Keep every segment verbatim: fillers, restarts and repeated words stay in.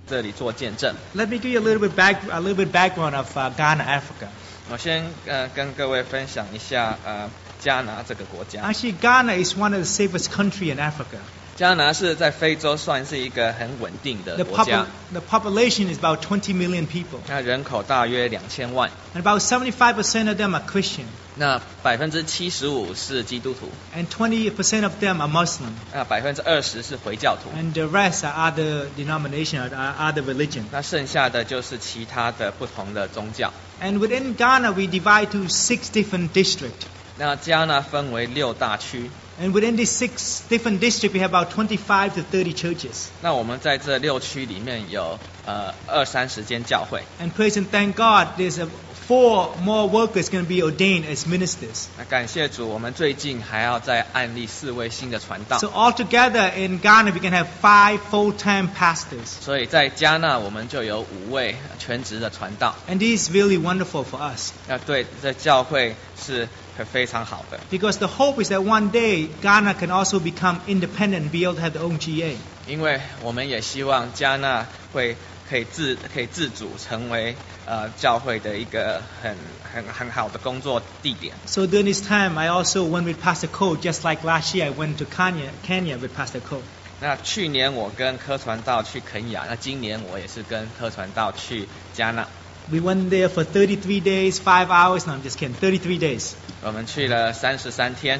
这里做见证。 Let me give you a little bit back, a little bit background of uh, Ghana, Africa. 我先呃跟各位分享一下呃加拿这个国家。 Actually, Ghana is one of the safest country in Africa. 加拿是在非洲算是一个很稳定的 The, 国家 popul-， the population is about twenty million people, 那人口大约两千万， and about seventy-five percent of them are Christian, 那百分之七十五是基督徒， and twenty percent of them are Muslim, 那百分之二十是回教徒， and the rest are other denomination, are other religion. 那剩下的就是其他的不同的宗教。 And within Ghana, we divide to six different districts. 那加纳分为六大区， And within these six different districts, we have about twenty-five to thirty churches. 那我们在这六区里面有呃二三十间教会。 And praise and thank God, there's a four more workers going to be ordained as ministers. 那感谢主，我们最近还要再案例四位新的传道。 So altogether in Ghana, we can have five full-time pastors. 所以在加纳我们就有五位全职的传道。 And this is really wonderful for us. 那对这教会是非常好的， Because the hope is that one day Ghana can also become independent and be able to have their own G A. 因为我们也希望加纳会可以自可以自主成为呃教会的一个很很很好的工作地点。 So during this time, I also went with Pastor Cole, just like last year I went to Kenya, Kenya with Pastor Cole. 那去年我跟柯传道去肯雅，那今年我也是跟柯传道去加纳。 We went there for thirty-three days, five hours. No, I'm just kidding. thirty-three days. 我们去了三十三天，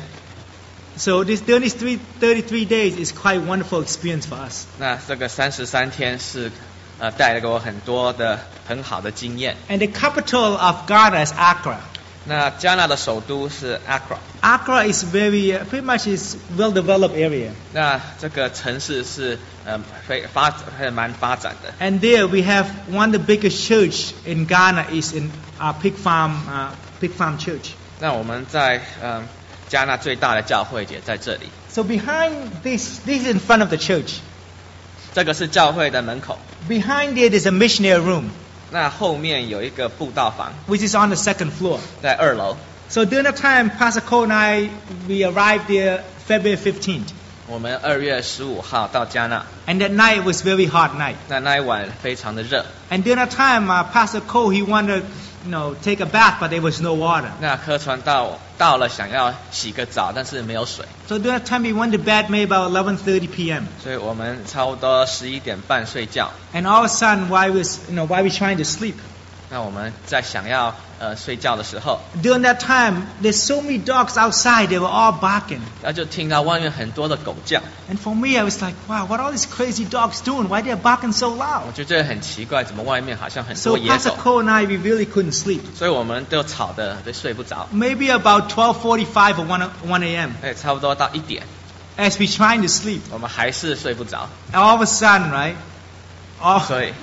So this during these three, thirty-three days is quite a wonderful experience for us. 那这个三十三天是呃带了给我很多的很好的经验。 And the capital of Ghana is Accra. 那加纳的首都是 Accra， Accra is very, uh, pretty much is well-developed area. 那这个城市是呃非发还蛮发展的。 And there we have one of the biggest church in Ghana is in our Pig Farm, uh, Pig Farm Church. 那我们在呃加纳最大的教会也在这里， So behind this, this is in front of the church. 这个是教会的门口。 Behind it is a missionary room, 那后面有一个布道房， which is on the second floor. 在二楼。 So during that time, Pastor Cole and I, we arrived there February fifteenth. 我们二月十五号到加纳， And that night was very hot night. 那那一晚非常的热。 And during that time, uh, Pastor Cole, he wanted to, you know, take a bath, but there was no water. 那柯传道到了想要洗个澡，但是没有水， So during that time, we went to bed maybe about eleven thirty p.m. 所以我们差不多十一点半睡觉。 And all of a sudden, while we was, you know, while we trying to sleep, 那我们在想要呃睡觉的时候， during that time, there's so many dogs outside. They were all barking. 那就听到外面很多的狗叫， And for me, I was like, wow, what are all these crazy dogs doing? Why they're barking so 我 loud? 就觉得很奇怪，怎么外面好像很 So 多野 Pastor 狗， Cole and I, we really couldn't sleep. 所以我们都吵得都睡不着。 Maybe about twelve forty-five or one a.m. 哎，差不多到一点， as we trying to sleep. 我们还是睡不着， And all of a sudden, right? Oh, 所以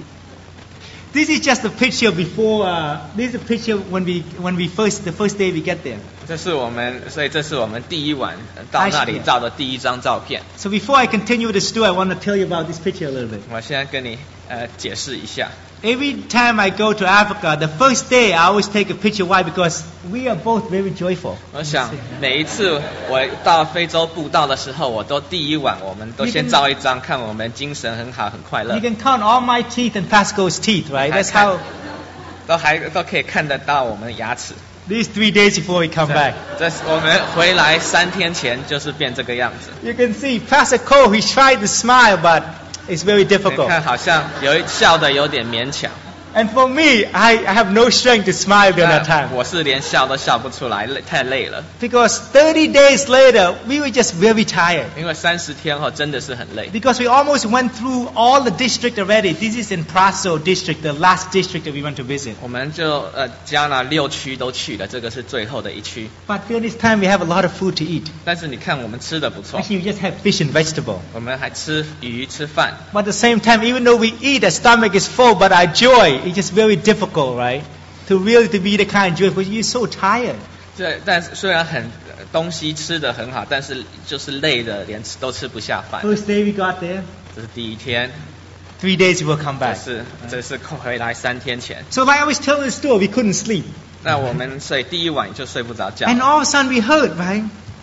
this is just a picture before. Uh, this is a picture when we when we first the first day we get there. 这是我们，所以这是我们第一晚呃到那里照的第一张照片。 So before I continue with the story, I want to tell you about this picture a little bit. 我现在跟你呃解释一下。 Every time I go to Africa, the first day I always take a picture. Why? Because we are both very joyful. 我想每一次我到非洲布道的时候，我都第一晚我们都先照一张，看我们精神很好，很快乐 You，can count all my teeth and Pasco's teeth, right? That's how. 都还都可以看得到我们的牙齿。 These three days before we come back, 这是我们回来三天前就是变这个样子。 you can see Pastor Cole. He tried to smile, but it's very 你 difficult. 看好像有一笑的有点勉强。 And for me, I, I have no strength to smile during that 那 time. 我是连笑都笑不出来，累太累了。 Because thirty days later, we were just very tired. 因为三十天后真的是很累。 Because we almost went through all the district already. This is in Praso district, the last district that we went to visit. 我们就呃加拿六区都去了，这个是最后的一区。 But during this time, we have a lot of food to eat. 但是你看我们吃的不错， Actually, we just have fish and vegetable. 我们还吃鱼吃饭。 But at the same time, even though we eat, our stomach is full, but our joy is just very difficult, right? To really to be the kind of joy, because you're so tired. 对，但是虽然很呃东西吃的很好，但是就是累的连吃都吃不下饭。 First day we got there, 这是第一天， three days we will come 这 back. 是这是回来三天前。 So like I was telling the story, we couldn't sleep. 那我们所以第一晚就睡不着觉。 And all of a sudden we heard, right?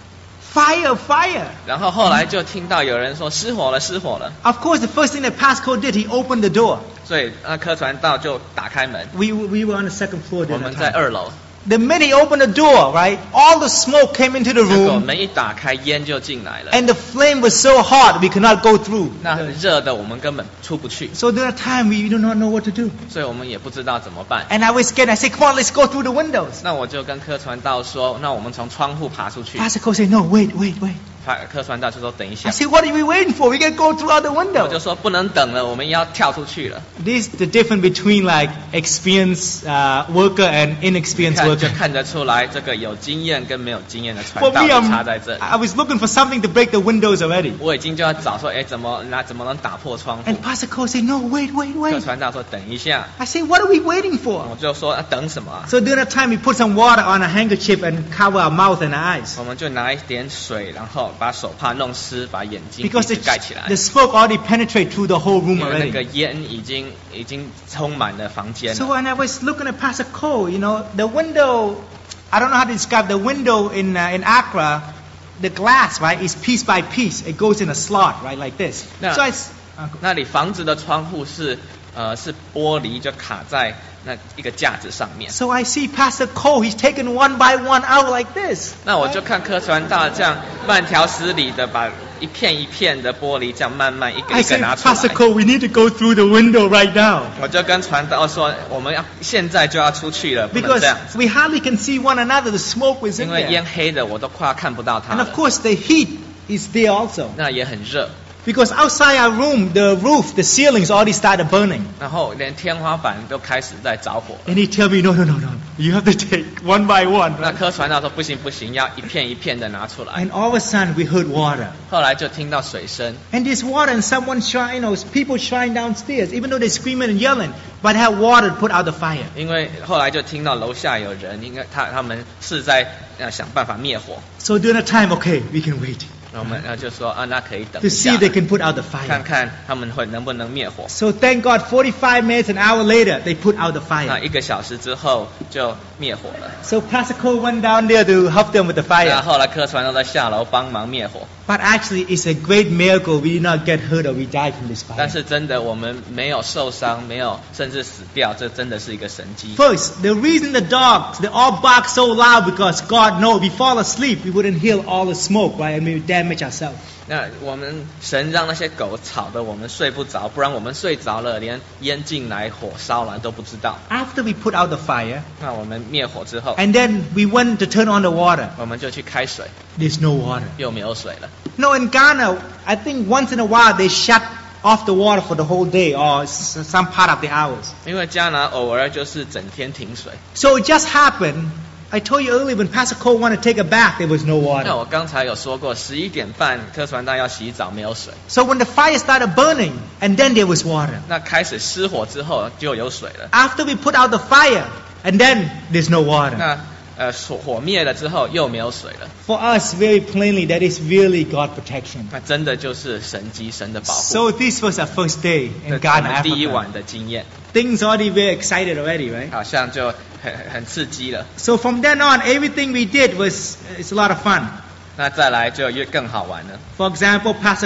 Fire, fire. 然后后来就听到有人说失火了，失火了。 Of course, the first thing that Pascal did, he opened the door. 所以那柯传道就打开门， We, we were on the second floor 我 during 们 that 在 time. 二楼。 The minute he opened the door, right, all the smoke came into the 结果 room, 门一打开，烟就进来了。 and the flame was so hot we could not go through. 那很热的，我们根本出不去， So during that time, we do not know what to do. 所以我们也不知道怎么办。 And I was scared. I said, come on, let's go through the windows. 那我就跟柯传道说，那我们从窗户爬出去。 Pastor Cole said, no, wait, wait, wait. 柯传道就说等一 I 下， said, what are we waiting for? We got to go through out the 我就 window. 说不能等了，我们要跳出去了。 This is the difference between like experienced uh, worker and 你 inexperienced 看 worker. 就看得出来，这个有经验跟没有经验的 For 传道 me, 就 I'm, 差在这里。 I was looking for something to break the windows already. 我已经就要找说，哎，怎么那怎么能打破窗户 And？ Pastor Cole said, no, wait, wait, 柯 wait. 传道说等一下， I said, what are we waiting 我 for? 就说啊等什么啊？ So during that time, we put some water on a handkerchief and cover our mouth and our eyes. 我们就拿一点水，然后把手帕弄湿，把眼睛鼻 Because 子 the, 盖起来 the。smoke already penetrated through the whole room 因为那个 already. 烟已经已经充满了房间 So 了。 when I was looking at Pastor Cole, you know, the window, I don't know how to describe the window in uh, in Accra, the glass, right, is piece by piece. It goes in a slot, right, like this. Yeah. So I, s- uh, 那里房子的窗户是呃是玻璃，就卡在那一个架子上面。 so I see Pastor Cole, he's taken one by one out like this. 那我就看柯传道这样慢条斯理的把一片一片的玻璃这样慢慢一个 I 一个 said, 拿出来。 Pastor Cole, we need to go through the window right now. 我就跟传道说，我们要现在就要出去了，不能 Because 这样， we hardly can see one another. The smoke was in 因为烟 there. 黑的我都快要看不到他 And 了 of。course, the heat is there also. 那也很热， Because outside our room, the roof, the ceilings already started burning. 然后连天花板都开始在着火。 And he tell me, no, no, no, no. You have to take one by one. 那 Right? 柯传道说不行不行，要一片一片的拿出来。 And all of a sudden, we heard water. 后来就听到水声， And there's water and someone shine, you know, people shine downstairs, even though they're screaming and yelling, but have water to put out the fire. 因为后来就听到楼下有人，应该他他们是在呃想办法灭火。 So during that time, okay, we can wait 那我们呃就说啊，那可以等 to 一下 see，they can put out the 看 fire. 看他们会能不能灭火。 So thank God, forty-five minutes, an hour later, they put out the 那 fire. 一个小时之后就灭火了。 So Pastor Cole went down there to help them with the 那 fire. 后来柯传道在下楼帮忙灭火， But actually, it's a great miracle we did not get hurt or we died from this 但 fire. 是真的我们没有受伤，没有甚至死掉，这真的是一个神迹。 First, the reason the dogs, they all bark so loud because God knows we fall asleep, we wouldn't hear all the smoke, right? And we would damage ourselves. 那我们神让那些狗吵得我们睡不着，不然我们睡着了，连烟进来、火烧了都不知道。 After we put out the fire, 那我们灭火之后， and then we went to turn on the water, 我们就去开水， there's no water. 又没有水了。 No, in Ghana, I think once in a while they shut off the water for the whole day or s- some part of the hours. 因为加拿偶尔就是整天停水。 So it just happened. I told you earlier when Pastor Cole wanted to take a bath, there was no 那 water. 我刚才有说过，十一点半柯传道要洗澡，没有水。 So when the fire started burning, and then there was water. 那开始失火之后就有水了。 After we put out the fire, and then there's no water. 那呃火火灭了之后又没有水了。 For us, very plainly, that is really God protection. 那真的就是神机神的保护。 So this was our first day 这 in 是我 Ghana, 们第一 Africa. 晚的经验， Things already very excited already, right? 好像就很很刺激了。 So from then on, everything we did was it's a lot of fun. 那再来就越更好玩了。 For example, Pastor.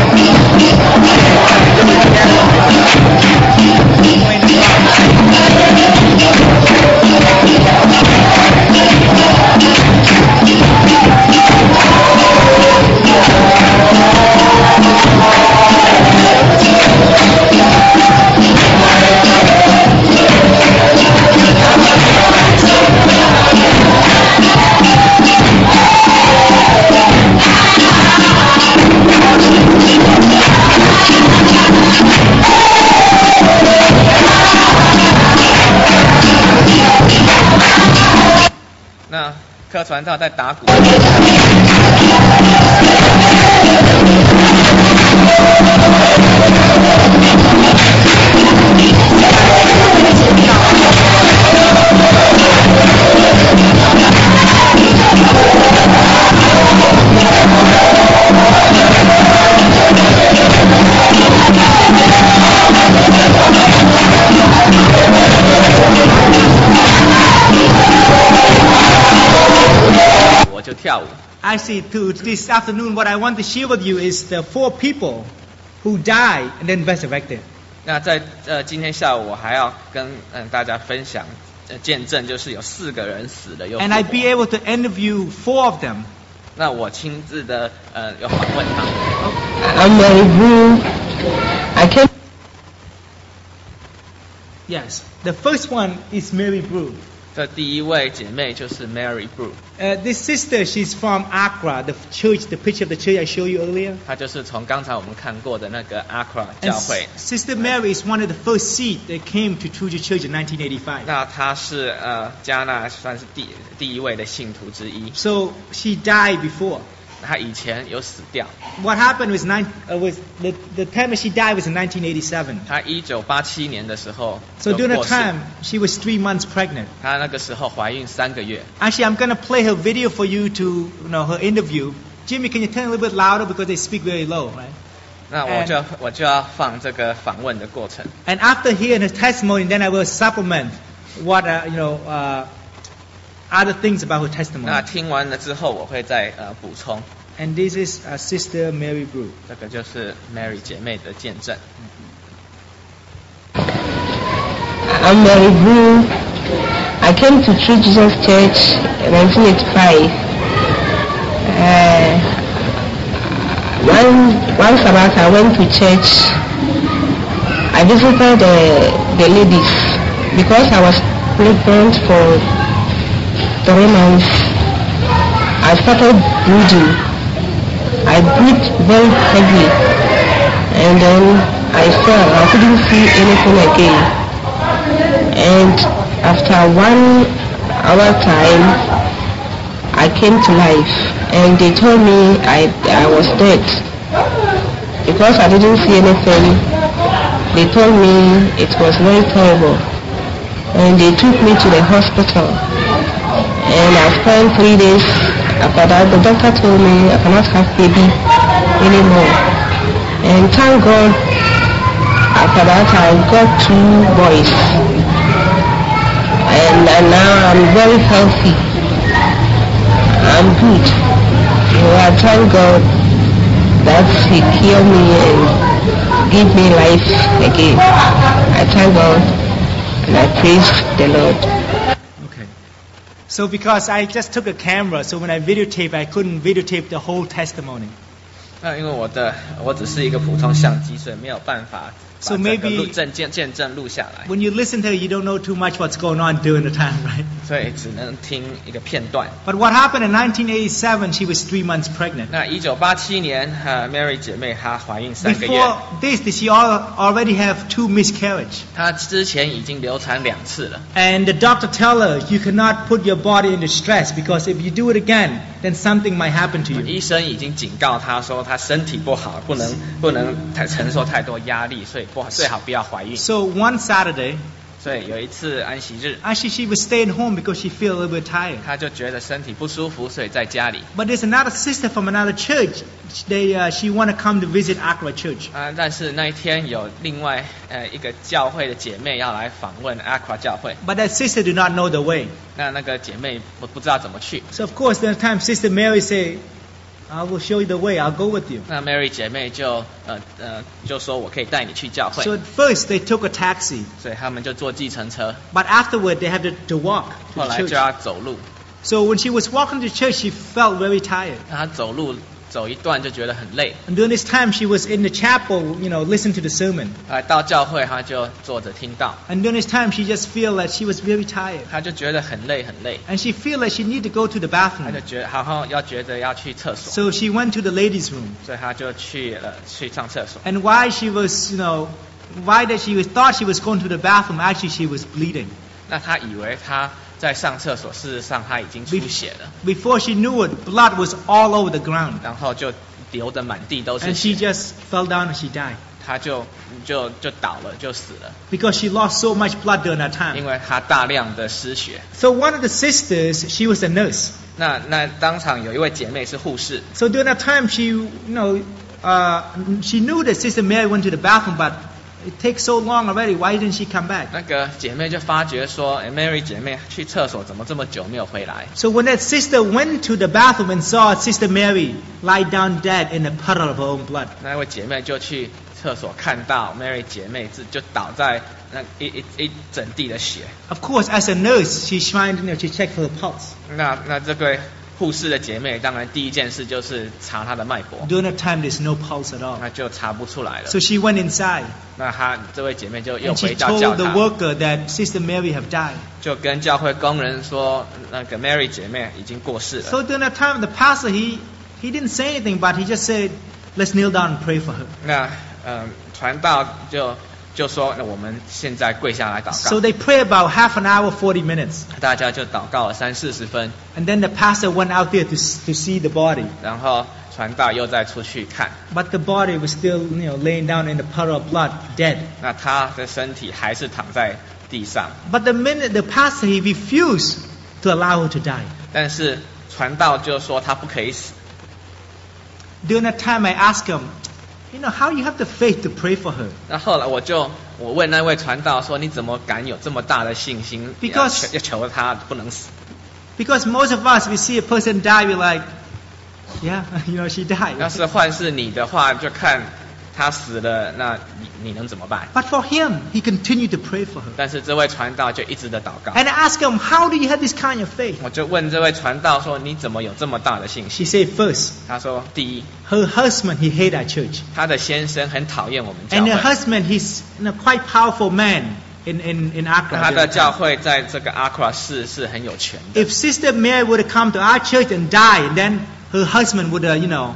Now 那柯传道在打鼓。我就听跳舞。 Actually, to this afternoon, what I want to share with you is the four people who died and then resurrected. 那在呃今天下午我还要跟嗯大家分享呃见证，就是有四个人死了又复 And 活。 I'd be able to interview four of them. 那我亲自的呃有访问他们。 I'm Mary Brew. I came. Yes. The first one is Mary Brew. 这第一位姐妹就是 Mary Brew， Uh, this sister, she's from Accra, the church, the picture of the church I showed you earlier. 她就是从刚才我们看过的那个 Accra And 教会。 S- Sister Mary is one of the first seed that came to True Church in nineteen eighty-five. 那她是呃加纳算是第第一位的信徒之一。 So she died before. 她以前有死掉， What happened was, nine, uh, was the, the time that she died was in nineteen eighty-seven. 她一九八七年的时候 So 就 during 过 the 世。 time, she was three months pregnant. 她那个时候怀孕三个月。 Actually, I'm going to play her video for you to, you know, her interview. Jimmy, can you turn a little bit louder because they speak very low, right? 那我就我就要放这个访问的过程。 And after hearing her testimony, then I will supplement what, uh, you know, uh, other things about her 那 testimony. 听完了之后，我会再呃补充。 And this is uh, Sister Mary Brew. 这个就是 Mary 姐妹的见证。 I'm Mary Brew. I came to True Jesus Church in nineteen eighty-five. Uh, one one Sabbath I went to church. I visited the the ladies because I was pregnant for three months. I started bleeding. I breathed very heavily, and then I fell. I couldn't see anything again. And after one hour time, I came to life, and they told me I I was dead because I didn't see anything. They told me it was very terrible, and they took me to the hospital, and I spent three days. After that, the doctor told me I cannot have baby anymore. And thank God, after that I got two boys. And, and now I'm very healthy. I'm good. So I thank God that He healed me and gave me life again. I thank God and I praise the Lord. Okay. So because I just took a camera, so when I videotape, I couldn't videotape the whole testimony. 那因为我的我只是一个普通相机，所以没有办法 So 把这个 maybe- 录证见见证录下来， When you listen to her, you don't know too much what's going on during the time, right? 所以只能听一个片段。 But what happened in nineteen eighty-seven, she was three months pregnant. 那一九八七年，呃，Mary 姐妹她怀孕三个月， Before this, she al- already have two miscarriage. 她之前已经流产两次了。 And the doctor tell her, you cannot put your body into stress because if you do it again, then something might happen to you. 医生已经警告她说，她身体不好，不能不能太承受太多压力，所以不好最好不要怀孕。 So one Saturday, 所以有一次安息日， actually she was staying home because she feel a little bit tired. 她就觉得身体不舒服，所以在家里。 But there's another sister from another church. They, uh, she want to come to visit Accra Church. 啊，但是那一天有另外呃一个教会的姐妹要来访问 Accra 教会， But that sister did not know the way. 那那个姐妹我不知道怎么去。 So of course, that time Sister Mary say, I will show you the way. I'll go with you. 那 Mary 姐妹就呃呃就说我可以带你去教会， So at first they took a taxi, 所以他们就坐计程车， but afterward they had to, to walk to 后 the 来就 church. 要走路。 So when she was walking to church, she felt very tired. 那她走路走一段就觉得很累， And during this time, she was in the chapel, you know, listening to the sermon. 来到教会她就坐着听到， And during this time, she just feel that she was very tired. 她就觉得很累很累， And she feel like she need to go to the 她 bathroom. 就觉得好像要觉得要去厕所， So she went to the ladies' room. 所以她就去了去上厕所。 And why she was, you know, why that she was thought she was going to the bathroom, actually she was bleeding. 那她以为她在上厕所，事实上她已经出血了， Before she knew it, blood was all over the ground. 然后就流得满地都是 And she 血， just fell down and she died. 她就就就倒了，就死了， Because she lost so much blood during that 因 time. 为她大量的失血。 So one of the sisters, she was a nurse. 那那当场有一位姐妹是护士， So during that time, she, you know, uh, she knew that Sister Mary went to the bathroom, but it takes so long already. Why didn't she come back? 那个姐妹就发觉说，哎 Mary 姐妹去厕所怎么这么久没有回来？ So when that sister went to the bathroom and saw Sister Mary lie down dead in a puddle of her own blood, 那位姐妹就去厕所看到 Mary 姐妹就就倒在那一一一整地的血。 of course, as a nurse, she's trying to, you know, she checked for the pulse. 那那这个护士的姐妹，当然第一件事就是查她的脉搏， During that time, there's no pulse at all. 那就查不出来了。 So she went inside 那她这位姐妹就又 and she 回到教 told the 堂， worker that Sister Mary have died. 就跟教会工人说，那个 Mary 姐妹已经过世了。 So during that time, the pastor he he didn't say anything, but he just said, "Let's kneel down and pray for her." 那嗯，传道就就说，那我们现在跪下来祷 So 告。 they pray about half an hour, forty minutes, 大家就祷告了三四十分， and then the pastor went out there to s- to see the body, 然后传道又再出去看， but the body was still, you know, laying down in the puddle of blood, dead. 那他的身体还是躺在地上， But the minute the pastor he refused to allow her to die. 但是传道就说他不可以死。 During that time, I asked him, you know, how you have the faith to pray for her? 那后来我就我问那位传道说，你怎么敢有这么大的信心， Because- 要求要求他不能死？ Because most of us, we see a person die, we're like, yeah, you know, she 要 died. 是换是你的话，就看他死了，那你你能怎么办？ But for him, he continued to pray for her. 但是这位传道就一直的祷告。 And I asked him, how do you have this kind of faith? 我就问这位传道说，你怎么有这么大的信 She 心？ said, first, 他说，第一， her husband, he hated our church. 他的先生很讨厌我们教 And 会 her。husband, he's you know, quite powerful man in, in, in 他 Accra. 的教会在这个阿克拉市是很有权的。 If Sister Mary would have come to our church and died, then her husband would, uh, you know,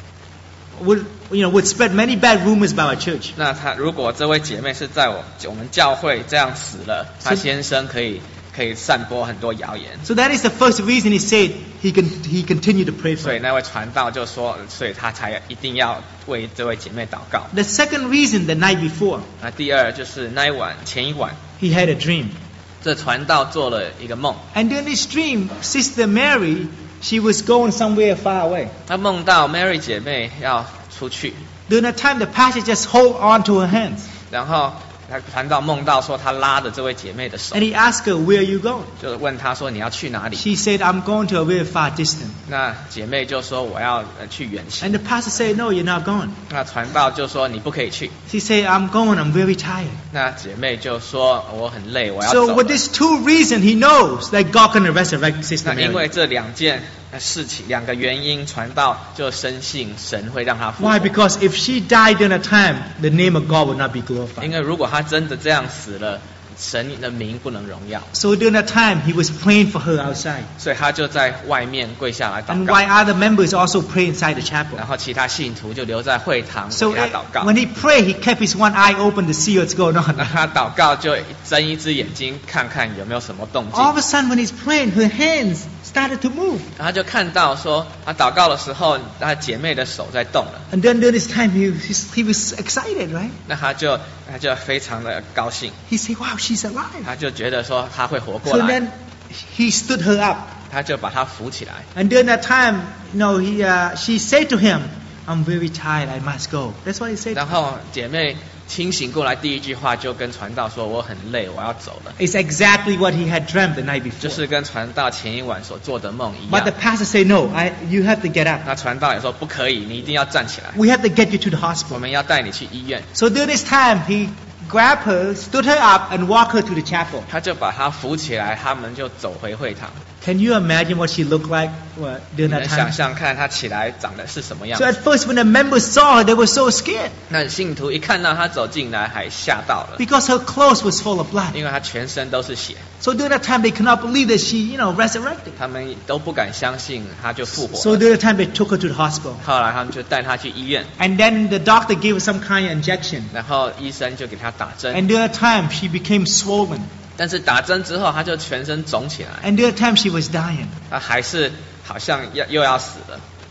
would, you know, would spread many bad rumors about our church. 那他如果这位姐妹是在我我们教会这样死了，他先生可以可以散播很多谣言。 So that is the first reason he said he, can, he continued to pray for 所以 her. 那位传道就说，所以他才一定要为这位姐妹祷告。 The second reason, the night before, 那第二就是那一晚前一晚， he had a dream. 这传道做了一个梦， And during this dream, Sister Mary, she was going somewhere far away. 他梦到 Mary 姐妹要出去， During that time, the pastor just hold on to her hands. 然后他传道梦到说他拉着这位姐妹的手 And，he asked her, where are you going? 就问她说你要去哪里？ She said, I'm going to a very far distance. 那姐妹就说我要呃去远行。 And the pastor said, no, you're not going. 那传道就说你不可以去。 She said, I'm going, I'm very tired. 那姐妹就说我很累，我要 So 走 with 了。 these two reasons, he knows that God can resurrect Sister 那因 Mary. 为这两件事情，两个原因，传道就深信神会让他复活。 Why? Because if she died during a time, the name of God would not be 因 glorified. 为如果他真的这样死了，神的名不能荣耀， So during that time, he was praying for her outside. 所以他就在外面跪下来祷 And 告。 while other members also pray inside the chapel. 然后其他信徒就留在会堂 So 给他 it- 祷告。 when he prayed, he kept his one eye open to see what's going 那 on. 他祷告就睁一只眼睛看看有没有什么动静 All，of a sudden, when he's praying, her hands started to move. 然后他就看到说，他祷告的时候，他姐妹的手在动了， And then during this time, he, he, he was excited, right? 那他就他就非常的高兴， He said, wow, she's alive. 他就觉得说他会活过 So 来， then he stood her up. 他就把她扶起来。 And during that time, you know, he, uh, she said to him, I'm very tired, I must go. That's what he said. 然后姐妹清醒过来，第一句话就跟传道说：“我很累，我要走了。 It's exactly what he had dreamt the night ” 就 before. 是跟传道前一晚所做的梦一 But the 样。 pastor said, no, I, you have to get up. 那传道也说：“不可以，你一定要站起来， We have to get you to the 我 hospital. 们要带你去医院。 So during this time, he grabbed her, stood her up, and walked her to the chapel. ” 他就把她扶起来，他们就走回会堂。 Can you imagine what she looked like uh, 你 during 能 that 想 time? 象看她起来长得是什么样 So 子？ at first, when the members saw her, they were so scared 那信徒一看到她走进来，还吓到了， because her clothes was full of blood. 因为她全身都是血， So during that time, they could not believe that she, you know, resurrected. 他们都不敢相信她就复活 So 了。 during that time, they took her to the hospital. 后来他们就带她去医院， And then the doctor gave her some kind of injection. 然后医生就给她打针， And during that time, she became swollen. 但是打针之后，她就全身肿起来， And during that time, she was dying. 她还是好像要又要死了。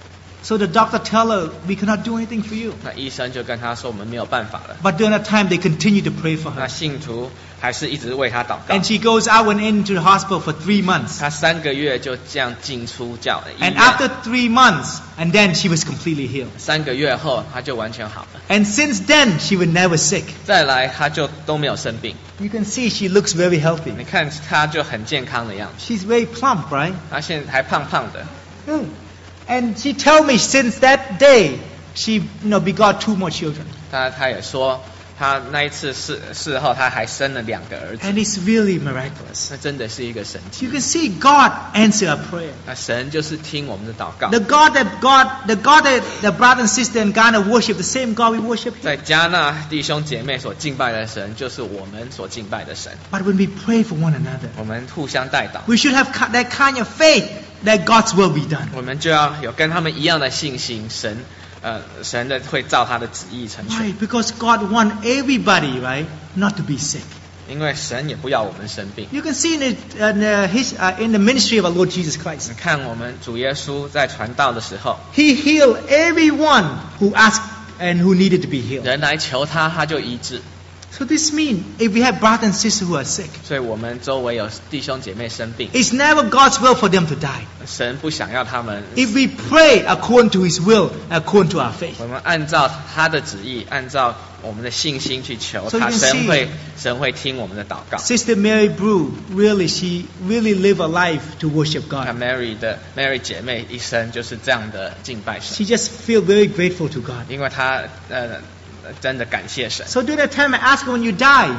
So the doctor tell her, we cannot do anything for you. 那医生就跟他说我们没有办法了。 But during that time, they continue to pray for 那 her. 信徒还是一直为他祷告 And。she goes out and into the hospital for three months. 他三个月就这样进出教的医 And 院， after three months, and then she was completely healed. 三个月后他就完全好了。 And since then, she was never sick. 再来他就都没有生病， You can see she looks very healthy. 你看他就很健康的样子， She's very plump, right? 他现在还胖胖的。 Mm. And she told me since that day, she you know begot two more children. 他他也说，他那一次事事后他还生了两个儿子， And it's really miraculous. 那真的是一个神迹 You。can see God answer our prayer. 那神就是听我们的祷告。 The God that God, the God that the brother and sister in Ghana worship, the same God we worship 在 here. 加纳弟兄姐妹所敬拜的神，就是我们所敬拜的神。 But when we pray for one another, 我们互相代祷， we should have ki- that kind of faith that God's will be done. 我们就要有跟他们一样的信心，神呃神的会照他的旨意成全。 Why? Because God wants everybody, right, not to be sick. 因为神也不要我们生病。 You can see in the, in the, his, uh, in the ministry of our Lord Jesus Christ. 你看我们主耶稣在传道的时候， He healed everyone who asked and who needed to be healed. 人来求他，他就医治。 So this means if we have brothers and sisters who are sick, 所以我们周围有弟兄姐妹生病， it's never God's will for them to die. 神不想要他们。 If we pray according to His will, according to our faith. 我们按照他的旨意，按照我们的信心去求 So you 他， can 神 see- 会神会听我们的祷告。 Sister Mary Brew, really, she really lived a life to worship 那 God. Mary 的 Mary 姐妹一生就是这样的敬拜神， She just feel very grateful to God. 因为她呃真的感谢神。 So during that time, I asked her, when you die,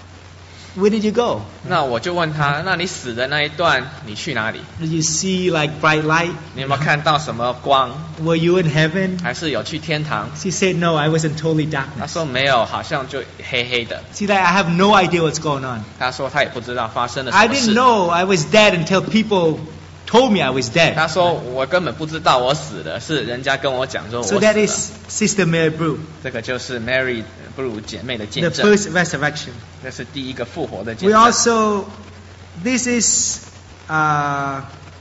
where did you go? 那我就问她，那你死的那一段你去哪里？ Did you see like bright light? 你有没有看到什么光？ Were you in heaven? 还是有去天堂？ She said, no, I was in totally 她 darkness. 说没有，好像就黑黑的。 See, that I have no idea what's going on. 她说她也不知道发生了 I 什么 didn't 事。 know I was dead until people told me I was dead. 她说我根本不知道我死了，是人家跟我讲说我 So 死 that 了。 is Sister Mary Brew, 这个就是 Mary 布鲁姐妹的 the 见证， first resurrection. 这是第一个复活的见 We 证。 also, this is, uh,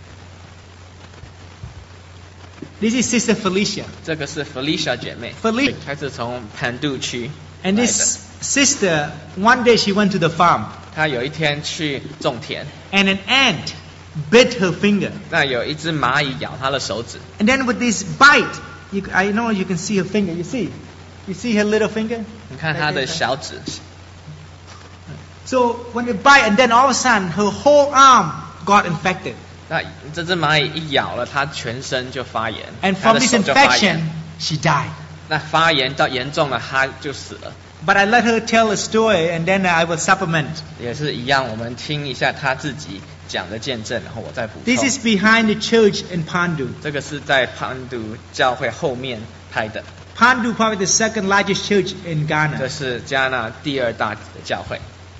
this is Sister Felicia. 这个是 Felicia 姐妹 Felicia 她是从潘杜区 And 来 this 的。 sister, one day she went to the farm 她有一天去种田， and an ant bit her finger. 那有一只蚂蚁咬她的手指， And then with this bite, you, I know you can see her finger. You see? You see her little finger? 你看她的小指， So when it bite, and then all of a sudden her whole arm got infected. 那这只蚂蚁一咬了，她全身就发炎， And 她 from 的 this 手就发 infection, 炎。 she died. 那发炎到严重了，她就死了。 But I let her tell a story, and then I will supplement. 也是一样，我们听一下她自己讲的见证，然后我再补 This 充。 is behind the church in Pandu. 这个是在潘杜教会后面拍的， Pandu probably the second largest church in 这 Ghana. 是加纳第二大的教会。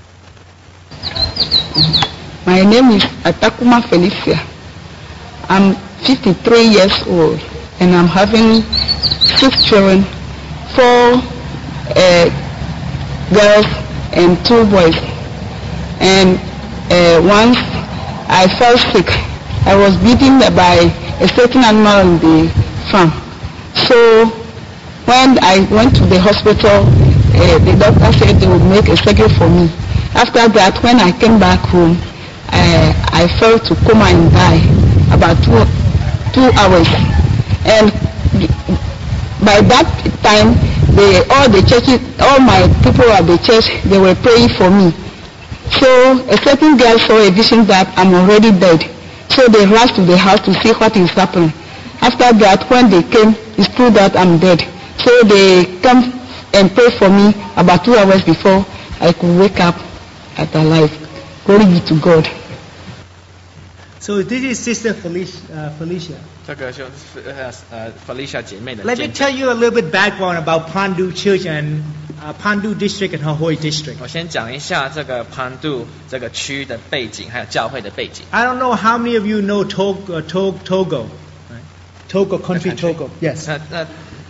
My name is Atakuma Felicia. I'm fifty-three years old and I'm having six children, four uh, girls and two boys. And uh, once I fell sick, I was beaten by a certain animal in the farm. So when I went to the hospital, uh, the doctor said they would make a surgery for me. After that, when I came back home, uh, I fell to coma and died about two, two hours. And by that time, they, all the churches, all my people at the church, they were praying for me. So a certain girl saw a vision that I'm already dead. So they rushed to the house to see what is happening. After that, when they came, it's true that I'm dead. So they come and pray for me about two hours before I could wake up at alive. Glory be to God. So this is Sister Felicia. Uh, Felicia. 这个就是呃呃 Felicia 姐妹的 Let me 见 tell 证。 you a little bit background about Pandu Church and uh, Pandu District and Hahoi District. 我先讲一下这个潘杜这个区的背景，还有教会的背景。 I don't know how many of you know Togo, uh, Togo, Togo, right? Togo country, country. Togo. Yes. 那那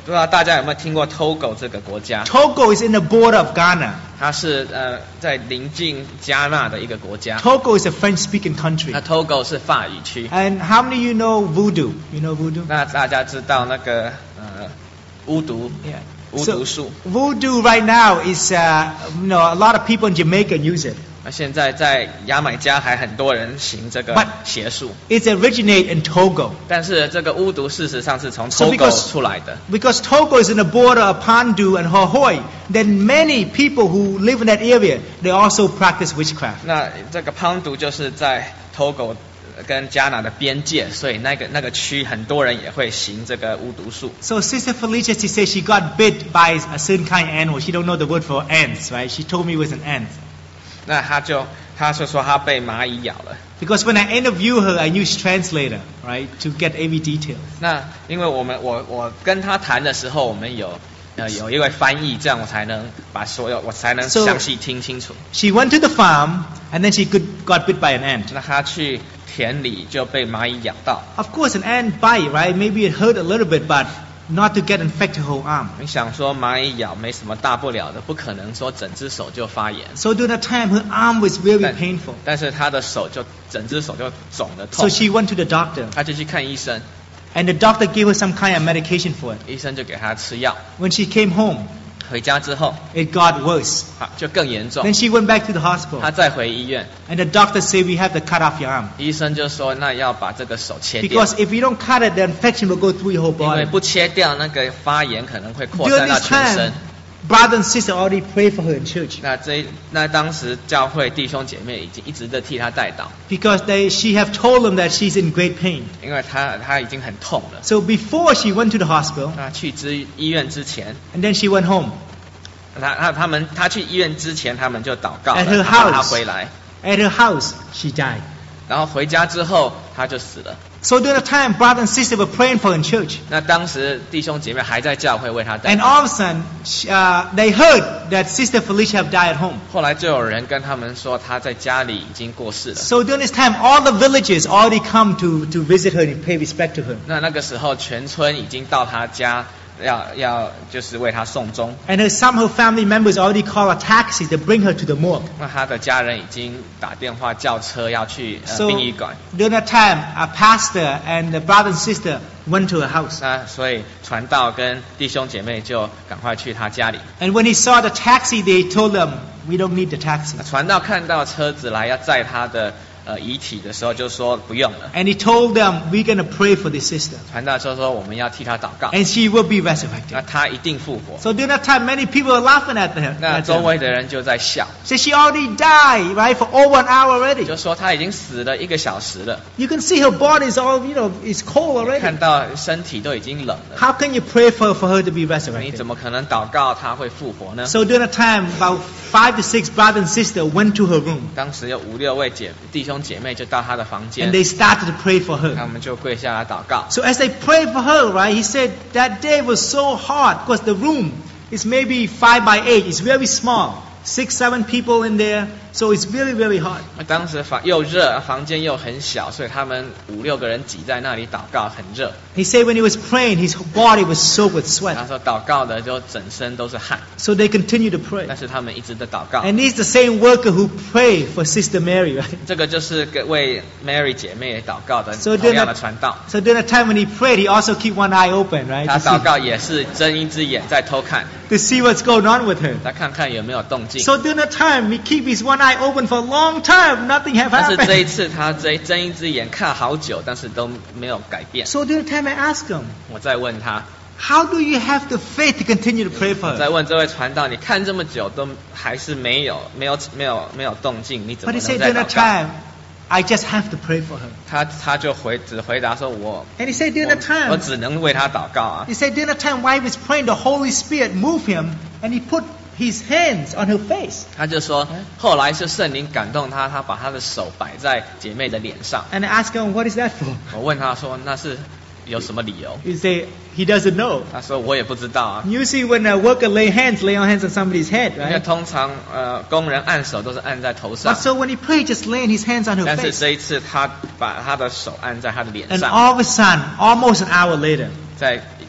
不知道大家有没有听过 Togo 这个国家？ Togo is in the border of Ghana. 它是呃在临近加纳的一个国家。 Togo is a French-speaking country. 那 Togo 是法语区。 And how many of you know voodoo? You know voodoo? 那大家知道那个呃巫毒 Yeah. 巫毒术。 voodoo right now is, uh, you know, a lot of people in Jamaica use it. 那现在在牙买加还很多人行这个 But- 邪术， It originates in Togo. 但是这个巫毒事实上是从 So Togo because- 出来的。 Because Togo is in the border of Pandu and Hohoi, then many people who live in that area, they also practice witchcraft. 那这个潘毒就是在 Togo 跟加拿的边界，所以那个那个区很多人也会行这个巫毒术。 So Sister Felicia, she said she got bit by a certain kind of animal. She don't know the word for ants, right? She told me it was an ant. 那他就他就说他被蚂蚁咬了。 Because when I interview her, I use translator, right, to get every detail. 那因为我们我我跟他谈的时候，我们有呃有一位翻译，这样我才能把所有我才能 So- 详细听清楚。 She went to the farm, and then she could, got bit by an ant. 那他去田里就被蚂蚁咬到。 Of course, an ant bite, right? Maybe it hurt a little bit, but not to get infected whole arm. 你想说蚂蚁咬没什么大不了的，不可能说整只手就发炎。 So during that time, her arm was very 但 painful. 但是他的手就整只手就肿的 So 痛， she went to the doctor, 他就去看医生， and the doctor gave her some kind of medication for it. 医生就给他吃药。 When she came home, 回家之后， it got worse. 好就更严重 Then。she went back to the hospital, 他再回医院， and the doctor said, we have to cut off your arm. 医生就说那要把这个手切掉， Because if you don't cut it, the infection will go through your whole 因为 body. 不切掉那个发炎可能会扩 During 散到 this 全身 time,。brother and sister already prayed for her in church. 那这那当时教会弟兄姐妹已经一直在替他代祷， Because they, she have told them that she's in great pain. 因为他他已经很痛了。 So before she went to the hospital, 那去之医院之前， and then she went home. 他他他们他去医院之前，他们就祷告 At her 了，他 house. 他回来， At her house, she died. 然后回家之后他就死了。 So during the time, brother and sister were praying for her in church. 那当时弟兄姐妹还在教会为他代 And 祷， all of a sudden, sh- uh, they heard that Sister Felicia have died at home. 后来就有人跟他们说他在家里已经过世了。 So during this time, all the villagers already come to, to visit her and pay respect to her. 那那个时候全村已经到他家，要要就是为他送终。 And her, some of her family members already call a taxi to bring her to the morgue. 那他的家人已经打电话叫车要去呃 So 殡仪馆。 during that time, a pastor and the brother and sister went to her house. 那所以传道跟弟兄姐妹就赶快去他家里。 And when he saw the taxi, they told them, we don't need the taxi. 那传道看到车子来要载他的呃遗体的时候，就说不用了。 And he told them, we're going to pray for this sister. 传道就说我们要替他祷告， And she will be 那 resurrected. 他一定复活。 So during that time, many people were laughing at her. 那 At 周 them. 围的人就在笑， Say she already died, right, for over an hour already. 就说他已经死了一个小时了， You can see her body is all, you know, is cold 看 already. 到身体都已经冷了， How can you pray for, for her to be 你 resurrected? 怎么可能祷告他会复活呢？ So during that time, about five to six brothers and sisters went to her room. 当时有五六位姐弟兄姐妹就到他的房间 And，they started to pray for 他 her. 们就跪下来祷告。 So as they prayed for her, right, he said that day was so hot because the room is maybe five by eight. It's very small. Six, seven people in there. So it's very, very hot. 那当时房又热，房间又很小，所以他们五六个人挤在那里祷告，很热。 He said when he was praying, his body was soaked with 他 sweat. 说祷告的就整身都是汗， So they continued to pray. 但是他们一直在祷告。 And he's the same worker who prayed for Sister Mary, right? 这个就是给为 Mary 姐妹祷告的 So 同 then 样 the- 的传道。 So during the time when he prayed, he also keep one eye open, right? 他 To 祷 see, 告也是睁一只眼在偷看， to see what's going on with her. 他看看有没有动静。 So during the time, he keep his one eye open for a long time. Nothing have 但是这一 happened. 次他睁睁一只眼看好久，但是都没有改变。 So during the time, I asked him, 我再问他， how do you have the faith to continue to pray for 我再 her? 问这位传道，你看这么久都还是没有没有没有没有动静，你怎 But 么 he 能 said 再 during 祷 that 告？ time, I just have to pray for her. 他他就回只回答说我 And he said during the 我我 time, 只能为他祷告啊。 he said during the time while he was praying, the Holy Spirit moved him and he put his hands on her face. 他就说，后来是圣灵感动他，他把他的手摆在姐妹的脸上。 And I asked him, what is that for? 我问他说，那是有什么理由？ He said, he doesn't know. 他说我也不知道啊。 Usually when a worker lay hands, lay on hands on somebody's head, 因为 right? 通常呃工人按手都是按在头上 But，so when he prayed, just laying his hands on her 但是 face. 这一次他把他的手按在他的脸 And 上， all of a sudden, almost an hour later, 在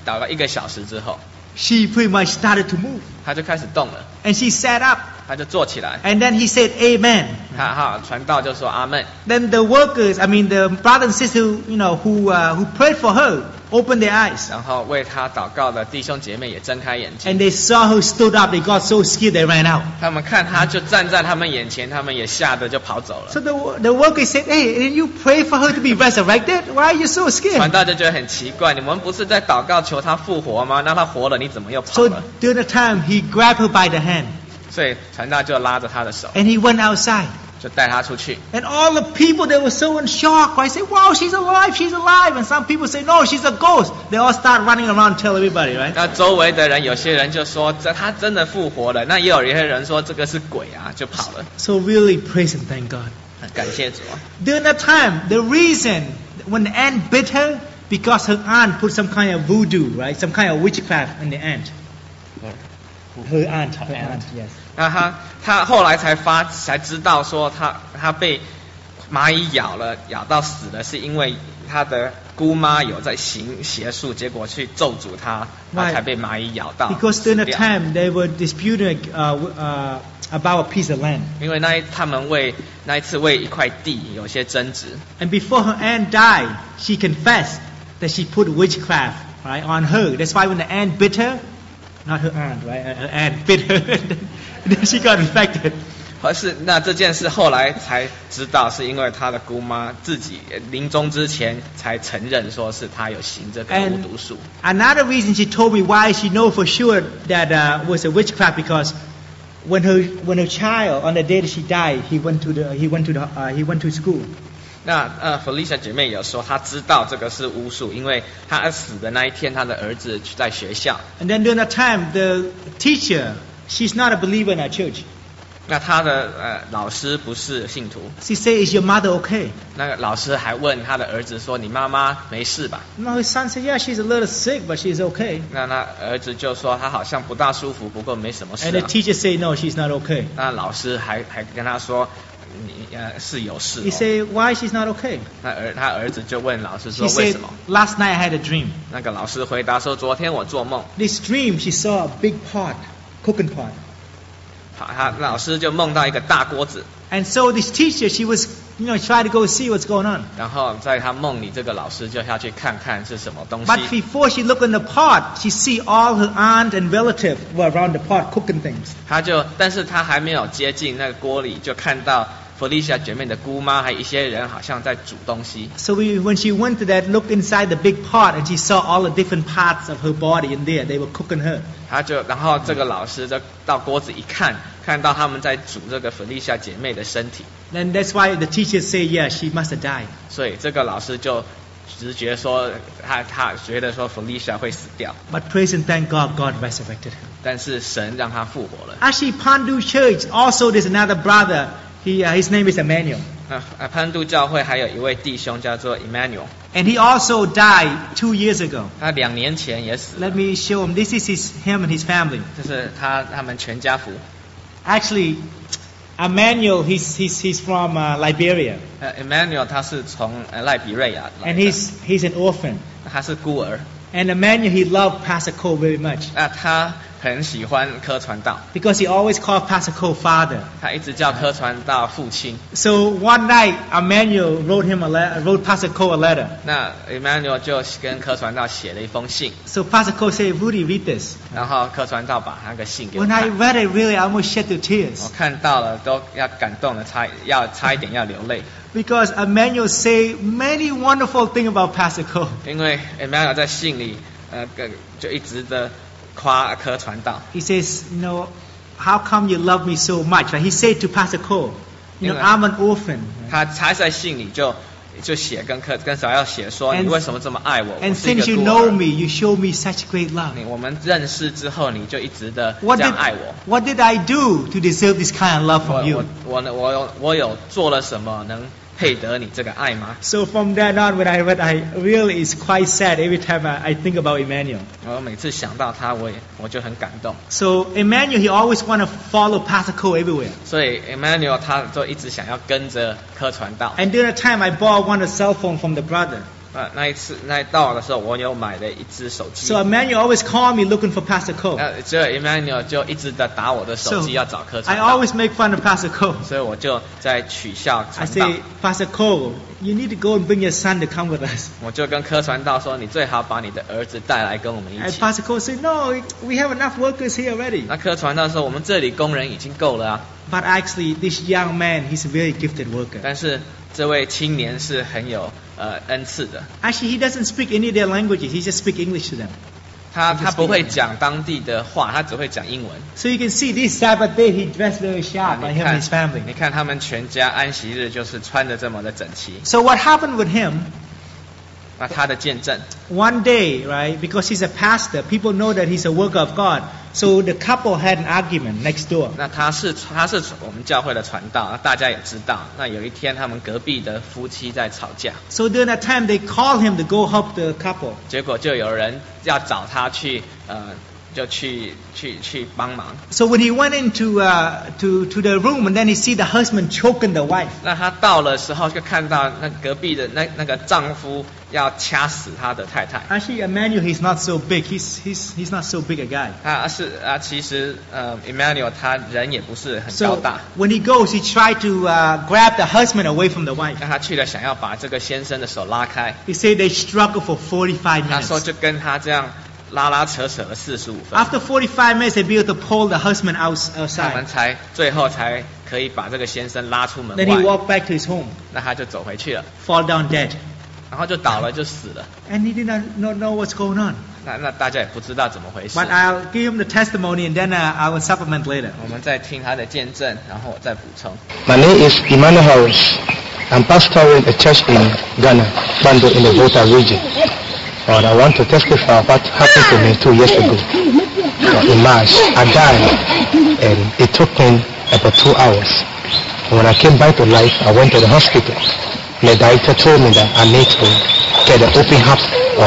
祷告一个小时之后， she pretty much started to move. 他就开始动了， And she sat up. 他就坐起来， And then he said, Amen. 他哈传道就说阿门。 Then the workers, I mean the brothers and sisters, you know, who uh, who prayed for her, opened their eyes. 然后为他祷告的弟兄姐妹也睁开眼 And 睛， they saw her stood up. They got so scared they ran out. 他们看他就站在他们眼前，他们也吓得就跑走了。 So the the workers said, Hey, didn't you pray for her to be resurrected? Why are you so 传 scared? 道就觉得很奇怪，你们不是在祷告求他复活吗？那他活了，你怎么又跑 So 了？ during the time, he grabbed her by the hand 所以传道就拉着他的手， and he went outside. 就带他出去。 And all the people, they were so in shock. Right? Say, wow, she's alive, she's alive. And some people say, no, she's a ghost. They all start running around and tell everybody, right? 那周围的人，有些人就说这他真的复活了，那也有一些人说这个是鬼啊，就跑了。 So really praise and thank God. 感谢主啊！ During that time, the reason when the ant bit her, because her aunt put some kind of voodoo, right? Some kind of witchcraft in the ant. Her aunt, her aunt, yes. 那他他后来才发才知道说他他被蚂蚁咬了，咬到死了，是因为他的姑妈有在行邪术，结果去咒诅他，他才被蚂蚁咬到。 Because during 死 the 掉 time, they were disputing uh, uh, about a piece of land. 因为那一他们为那一次为一块地有些争执， And before her aunt died, she confessed that she put witchcraft, right, on her. That's why when the ant bit her, not her aunt, right, her aunt bit her, then she got infected. 而是那这件事后来才知道，是因为他的姑妈自己临终之前才承认说是他有行这个巫毒术。 Another reason she told me why she know for sure that uh, was a witchcraft because when her when her child on the day that she died, he went to the he went to the uh, he went to school. 那呃，Felicia 姐妹有说她知道这个是巫术，因为她死的那一天，她的儿子在学校。 And then during that time, the teacher, she's not a believer in our church. 那她的呃老师不是信徒， She said, "Is your mother okay?" 那个老师还问他的儿子说：“你妈妈没事吧 No, his son said, "Yeah, she's a little sick, but she's okay." ？” 那那儿子就说他好像不大舒服，不过没什么事、 And the 啊。 teacher said, "No, she's not okay." 那老师还还跟他说：“你呃是有事、 He 哦。 said, "Why she's not okay?" ” 那儿他儿子就问老师 She 说：“为 said, 什么 "Last night I had a dream. ？” 那个老师回答说：“昨天我做梦。” This dream, she saw a big pot, cooking pot. 好，他老师就梦到一个大锅子， And so this teacher, she was, you know, trying to go see what's going on. 然后在他梦里，这个老师就要去看看是什么东 But 西。 before she looked in the pot, she see all her aunt and relative were around the pot cooking things. 他就，但是他还没有接近那个锅里，就看到Felicia 姐妹的姑妈还有一些人好像在煮东西。 So we, when she went to that, looked inside the big pot, and she saw all the different parts of her body in there. They were cooking her. 他就，然后这个老师就到锅子一看，看到他们在煮这个 Felicia 姐妹的身体， And that's why the teacher say, "Yeah, she must have died." 所以这个老师就直觉说，他他觉得说 Felicia 会死掉， But praise and thank God, God resurrected her. 但是神让她复活了。 Actually, Pandu Church also there's another brother. He uh, his name is Emmanuel, 那呃潘度教会还有一位弟兄叫做 Emmanuel， and he also died two years ago. 他两年前也死了 Let，me show him. This is his, him and his family. 就是他他们全家福。 Actually, Emmanuel, he's he's he's from uh, Liberia, 呃，Emmanuel 他是从呃赖比瑞亚来 and 的， he's he's an orphan. 他是孤儿。 And Emmanuel, he loved Pastor Cole very much 那他很喜欢柯传道， because he always called Pastor Cole father. 他一直叫柯传道父亲。 So one night, Emmanuel wrote him a letter, wrote Pastor Cole a letter. 那 Emmanuel 就跟柯传道写了一封信， So Pastor Cole said, "Rudy, read this." 然后柯传道把那个信给我 When I 看， read it, really, I almost shed the 我 tears 看到了都要感动的，差要差一点要流泪， because Emmanuel say many wonderful things about Pastor Cole. 因为 Emmanuel 在信里呃跟就一直的夸柯传道。 He says, "You know, how come you love me so much?" Right? He said to Pastor Cole, "You know, Yeah. I'm an orphan." 他他在信里就就写跟柯跟小要写说 And- 你为什么这么爱我？我 And 是一个 since you 孤 know 儿。 me, you show me such great love. 你我们认识之后，你就一直的 What 这 did 样爱我。 What did I do to deserve this kind of love 我 from you? 我我呢我有我有做了什么能配得你这个爱吗？ So from then on, when I read, I really is quite sad every time I, I think about Emmanuel. 我每次想到他，我也我就很感动。 So Emmanuel, he always want to follow Pastor Cole everywhere. 所以 Emmanuel 他就一直想要跟着柯传道。 And during the time, I borrowed one of the cell phone from the brother. 那那一次那到的时候，我有买了一只手机。 So Emmanuel always called me looking for Pastor Cole. 那这 Emmanuel 就一直在打我的手 So 机，要找柯 I 传道， always make fun of Pastor Cole. 所以我就在取笑 I 传道。 say, Pastor Cole, you need to go and bring your son to come with us. 我就跟柯传道说，你最好把你的儿子带来跟我们一 And 起。 Pastor Cole said, no, we have enough workers here already. 那柯传道说，我们这里工人已经够了啊。 But actually, this young man, he's a very gifted worker. 但是这位青年是很有呃恩赐的， Actually, he doesn't speak any of their languages. He just speaks English to them. 他他不会讲当地的话，他只会讲英文。 So you can see this Sabbath day, he dressed very 啊 sharp, like 你 him and his 看， family. 你看他们全家安息日就是穿的这么的整齐。 So what happened with him? 那他的见证， One day, right, because he's a pastor, people know that he's a worker of God. So the couple had an argument next door. 那他是他是我们教会的传道，那大家也知道。那有一天他们隔壁的夫妻在吵架， So during that time, they called him to go help the couple. 结果就有人要找他去呃，就去去去帮忙。 So when he went into uh, to to the room, and then he see the husband choking the wife. 那他到的时候就看到那隔壁的那那个丈夫要掐死他的太太。 Actually, Emmanuel, he's not so big. He's he's he's not so big a guy. 他是啊，其实呃，Emmanuel 他人也不是很高 So 大。 when he goes, he tried to uh, grab the husband away from the wife. 那他去了，想要把这个先生的手拉开。 He said they struggled for forty-five 他说 minutes. 就跟他这样拉拉扯扯了四十五分， After forty-five minutes, they be able to pull the husband out 他们 outside. 才最后才可以把这个先生拉出门 Then he 外。 walked back to his home, 那他就走回去了， fall down dead, 然后就倒了，就死了。 and he did not not know what's going on. 那那大家也不知道怎么回事。 But I'll give him the testimony, and then uh, I will supplement later. 我们再听他的见证，然后我再补充。 My name is Emmanuel Harris. I'm pastoring a church in Ghana, Bando in the Volta region. And I want to testify what happened to me two years ago. Uh, in March, I died, and it took me about two hours. When I came back to life, I went to the hospital. The doctor told me that I need to get an open heart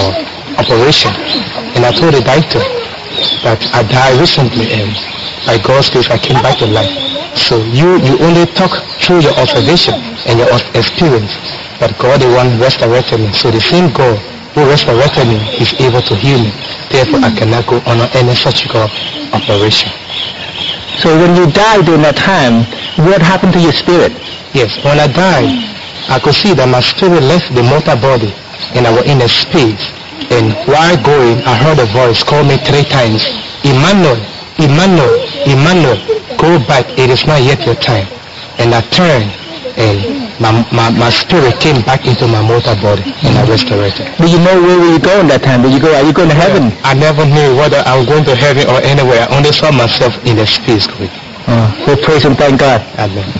uh, operation. And I told the doctor that I died recently, and by God's grace, I came back to life. So you, you only talk through your observation and your experience, but God the one resurrected me. So the same God who resurrected me is able to heal me. Therefore, I cannot go on any surgical operation. So when you died during that time, what happened to your spirit? Yes, when I died, I could see that my spirit left the mortal body and I was in a space. And while going, I heard a voice call me three times, Emmanuel, Emmanuel, Emmanuel, go back, it is not yet your time. And I turned, and my, my, my spirit came back into my mortal body, and I resurrected. Did you know where were you going that time? Did you go, are you going to heaven? I never knew whether I was going to heaven or anywhere. I only saw myself in a space. Oh, well, praise and thank God. Amen.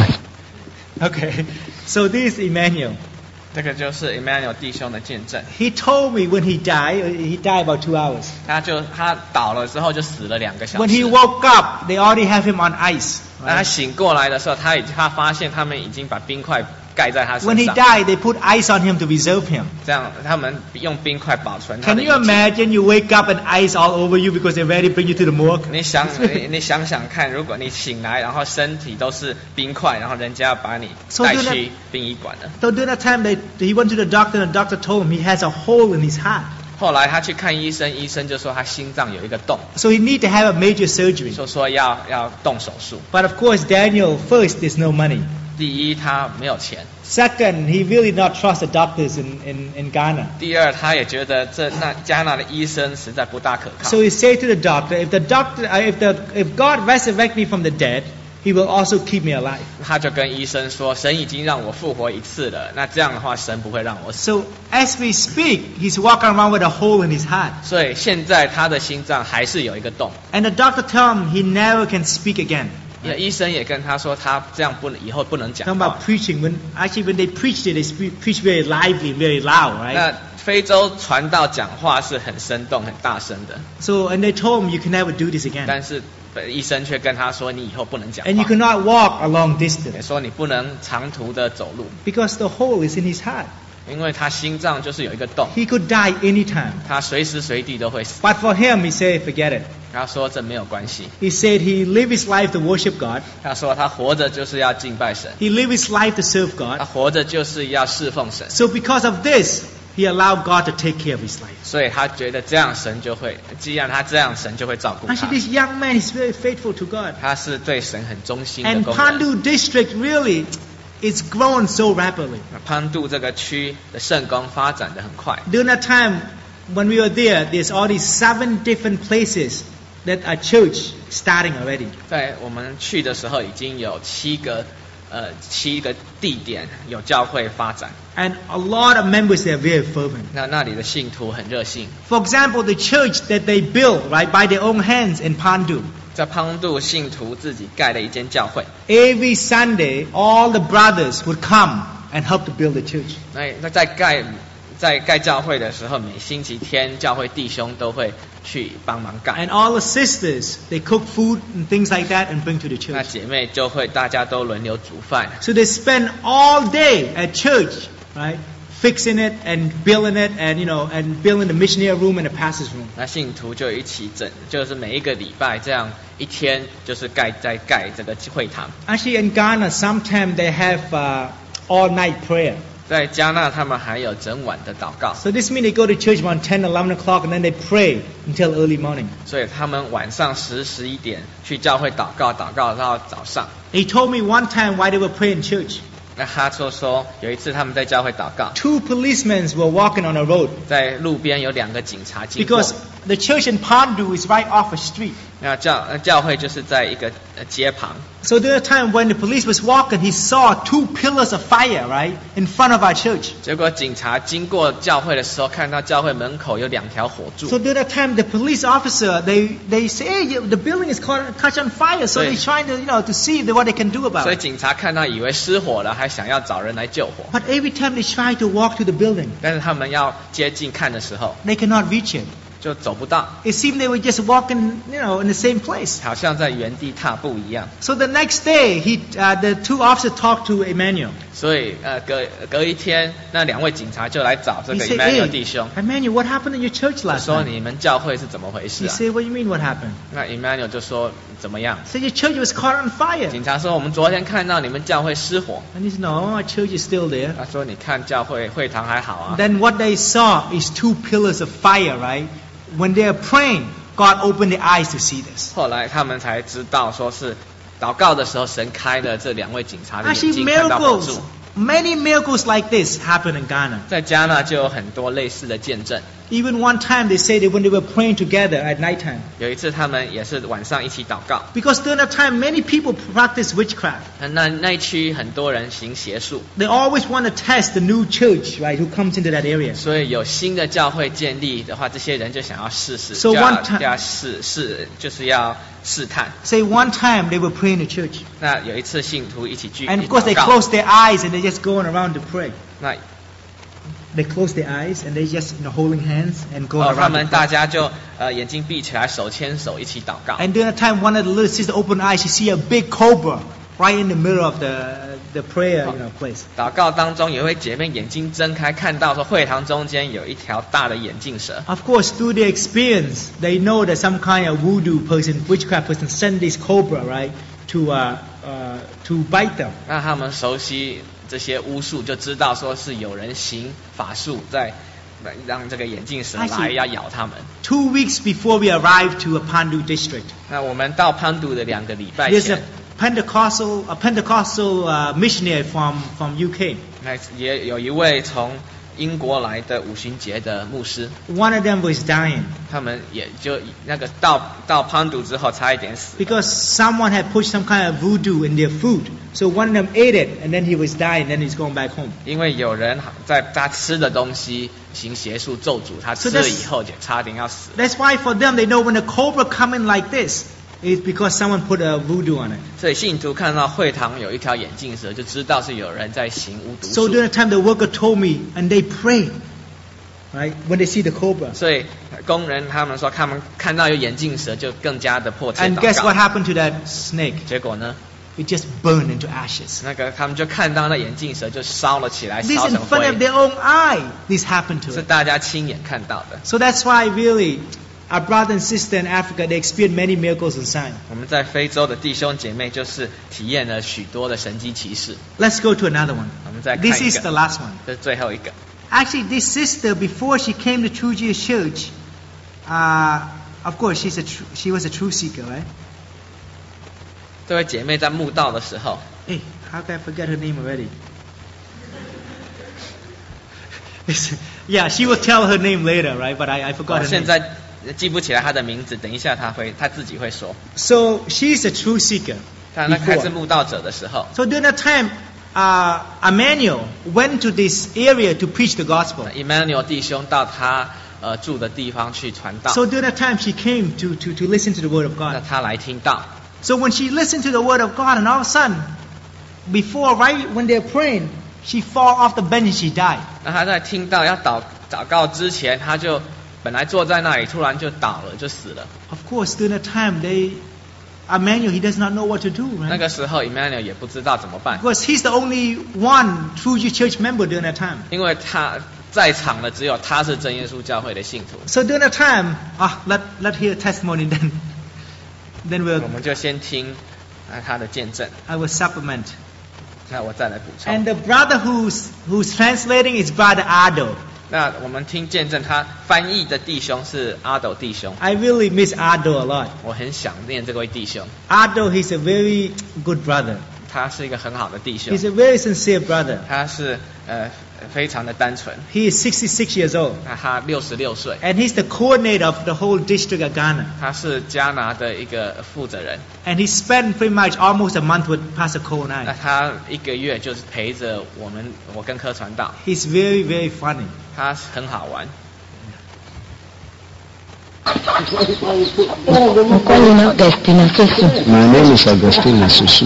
Okay, so this is Emmanuel. 这个就是 Emmanuel 弟兄的见证。 He told me when he died, he died about two hours. 他就他倒了之后就死了两个小 When he 时。 woke up, they already have him on ice. 那他 right? 醒过来的时候，他已经他发现他们已经把冰块盖在他 When 身 he 上， died, they put ice on him to preserve him. 这样他们用冰块保存他 Can 的 you 遗体。 imagine you wake up and ice all over you because they ready to bring you to the morgue? 你想你你想想看，如果你醒来，然后身体都是冰块，然后人家要把你 So 带 do that- 去殡仪馆了。 So during that time, they, he went to the doctor, and the doctor told him he has a hole in his heart. 后来他去看医生，医生就说他心脏有一个洞， So he need to have a major surgery. 就说要要动手术。 But of course, Daniel, first, there's no money. 第一，他没有钱； Second, he really not trust the doctors in, in, in Ghana. 第二，他也觉得这那加纳的医生实在不大可靠 So。he said to the doctor, if the doctor, uh, if the, if God resurrect me from the dead, He will also keep me alive. 他就跟医生说，神已经让我复活一次了，那这样的话，神不会让我死。 So as we speak, he's walking around with a hole in his heart. 所以现在他的心脏还是有一个洞。 And the doctor tell him he never can speak again. 也医生也跟他说，他这样不能以后不能讲 Talking 话 about。preaching, when actually when they preached it, they speak, preach very lively, very loud, right? 那非洲传道讲话是很生动、很大声的， So and they told him you can never do this again, 但是医生却跟他说，你以后不能讲 and you 话， cannot walk a long 也 distance 说你不能长途的走路， because the hole is in his heart. 因为他心脏就是有一个洞， He could die anytime. 他随时随地都会死。 But for him, he said, forget it. 他说这没有关系， He said he lived his life to worship God. 他说他活着就是要敬拜神， He lived his life to serve 他 God. 活着就是要侍奉神。 So because of this, he allowed God to take care of his life. 所以他觉得这样神就会，既然他这样，神就会照顾他 Actually,。this young man is very faithful to God. 他是对神很忠心的 And 工人。 Pandu district really is grown so rapidly. 潘杜这个区的圣宫发展的很快。 During that time, when we were there, there's already seven different places that are church starting already. 在我们去的时候，已经有七个呃七个地点有教会发展。 And a lot of members there are very fervent. 那那里的信徒很热心。 For example, the church that they built, right, by their own hands in Pandu. 在潘杜，信徒自己盖了一间教会。 Every Sunday, all the brothers would come and help to build the church. 那那在盖在盖教会的时候，每星期天教会弟兄都会去帮忙盖。 And all the sisters, they cook food and things like that and bring to the 那 church. 姐妹就会大家都轮流煮饭。 So they spend all day at church, right, fixing it and building it and, you know, and building the missionary room and the pastor's room. 那信徒就一起整，就是每一个礼拜这样一天，就是盖在盖这个会堂。 Actually, in Ghana, sometimes they have uh, all-night prayer. 在加纳，他们还有整晚的祷告， So this means they go to church around ten, eleven o'clock and then they pray until early morning. 所以他们晚上十十一点去教会祷告，祷告到早上。 He told me one time why they were praying in church. 那他就说，有一次他们在教会祷告， Two policemen were walking on a road 在路边有两个警察经过 because，the church in Pandu is right off a street. 那教那教会就是在一个呃街旁。 So there was a time when the police was walking, he saw two pillars of fire, right, in front of our church. 结果警察经过教会的时候，看到教会门口有两条火柱。 So during that time, the police officer, they, they say, hey, you- the building is caught, catch on fire. So Right. they're trying to, you know, to see what they can do about 所以 it. 警察看到以为失火了，还想要找人来救火。 But every time they try to walk to the building, 但是他们要接近看的时候， they cannot reach it. 就走不到， It seemed they were just walking, you know, in the same place. 好像在原地踏步一样。 So the next day, he, uh, the two officers talked to Emmanuel. 所以呃，隔隔一天，那两位警察就来找这 He 个 said, Emmanuel hey, 弟兄， Emmanuel, what happened in your church last 说 night? 你们教会是怎么回事 He 啊？ said, what do you mean what happened? 那 Emmanuel 就说怎么样？ He said, your church was caught on fire. 警察说我们昨天看到你们教会失火。 And he said, no, our church is still there. 他说你看教会会堂还好啊。 Then what they saw is two pillars of fire, right? When they are praying, God opened their eyes to see this. 后来他们才知道，说是祷告的时候，神开了这两位警察的眼 Actually, 睛，看到火 miracles, 柱。 many miracles like this happen in Ghana. 在加纳就有很多类似的见证。 Even one time they say that when they were praying together at nighttime, 有一次他们也是晚上一起祷告， because during that time many people practice witchcraft. 那那一区很多人行邪术， They always want to test the new church, right, who comes into that area. 所以有新的教会建立的话，这些人就想要试试， So 就要 one time- 就要试试，就是要试探。 Say one time they were praying in church. 那有一次信徒一起聚， And 一 of 起 course they 祷告 close their eyes and they just going around to pray. 那 They close their eyes and they just, you know, holding hands and going 哦，他 around 们 to 大 pray. 家就呃眼睛闭起来，手牵手一起祷告。 And during that time, one of the little sisters opened her eyes. She see a big cobra right in the middle of the the prayer, you know, place. 祷告当中，有一位姐妹眼睛睁开，看到说会堂中间有一条大的眼镜蛇。 Of course, through their experience, they know that some kind of voodoo person, witchcraft person, sent this cobra, right, to uh, uh, to bite them. 那他们熟悉这些巫术，就知道说是有人行法术在让这个眼镜蛇 I see. 来要咬他们。 Two weeks before we arrived to a Pandu district, 那我们到潘杜的两个礼拜 there's a 前， Pentecostal a Pentecostal uh, missionary from from U K. 那也有一位从英国来的五旬节的牧师， One of them was dying 他们也就那个到到潘杜之后差一点死， because someone had put some kind of voodoo in their food. So one of them ate it, and then he was dying. Then he's going back home. 因为有人在他吃的东西行邪术咒诅，他 So 吃了 that's- 以后就差点要死。 That's why for them they know when the cobra come in like this, it's because someone put a voodoo on it. 所以信徒看到会堂有一条眼镜蛇，就知道是有人在行巫毒 So 术。 during the time the worker told me, and they prayed, right, when they see the cobra. 所以工人他们说，他们看到有眼镜蛇，就更加的迫切 And 祷 guess 告 what。happened to that snake? 结果呢， It just burned into ashes. 那个他们就看到那眼镜蛇就烧了起来， This 烧 in 成 front of 灰， their own eye. This happened to 是 it. 大家亲眼看到的。 So that's why really, our brother and sister in Africa, they experienced many miracles and signs. 我们在非洲的弟兄姐妹就是体验了许多的神迹奇事。 Let's go to another one. 我们再看 This 一 is the 个， last one. 这是最后一个。 Actually, this sister, before she came to True Jesus Church, uh, of course, she's a tr- she was a truth seeker, right? 这位姐妹在慕道的时候， Hey, how can I forget her name already? Yeah, she will tell her name later, right? But I, I forgot 我 her 现 name. 在记不起来她的名字，等一下她会她自己会说。 So she's a truth seeker. 她那开始 Before. 慕道者的时候， So during that time, uh, Emmanuel went to this area to preach the gospel. Emmanuel 弟兄到他呃住的地方去传道， So during that time, she came to, to, to listen to the word of 那 God. 他来听到， So when she listened to the word of God, and all of a sudden, before, right when they're praying, she fall off the bench and she died. 那他在听到要祷祷告之前，他就本来坐在那里，突然就倒了，就死了。 Of course, during that time, they, Emmanuel, he does not know what to do, 那 right? 个时候 Emmanuel 也不知道怎么办， Because he's the only one true church member during that time. 因为他在场的只有他是真耶稣教会的信徒。 So during that time, ah, let let hear testimony then. Then 我 we'll 们就先听啊他的见证， I will supplement. 那我再来补充。 And the brother who's who's translating is brother Ado. 那我们听见证，他翻译的弟兄是阿斗弟兄， I really miss Ado a lot. 我很想念这位弟兄， Ado, he's a very good brother. 他是一个很好的弟兄 He's，a very sincere brother. 他是呃非常的单纯。 He is sixty-six years old. 那他六十六岁， And he's the coordinator of the whole district of Ghana. 他是加拿的一个负责人。 And he spent pretty much almost a month with Pastor Cole and 那 I. 他一个月就是陪着我们，我跟柯传道， He's very, very funny. 他很好玩。 Mkono Augustina Susu. My name is Augustina Susu.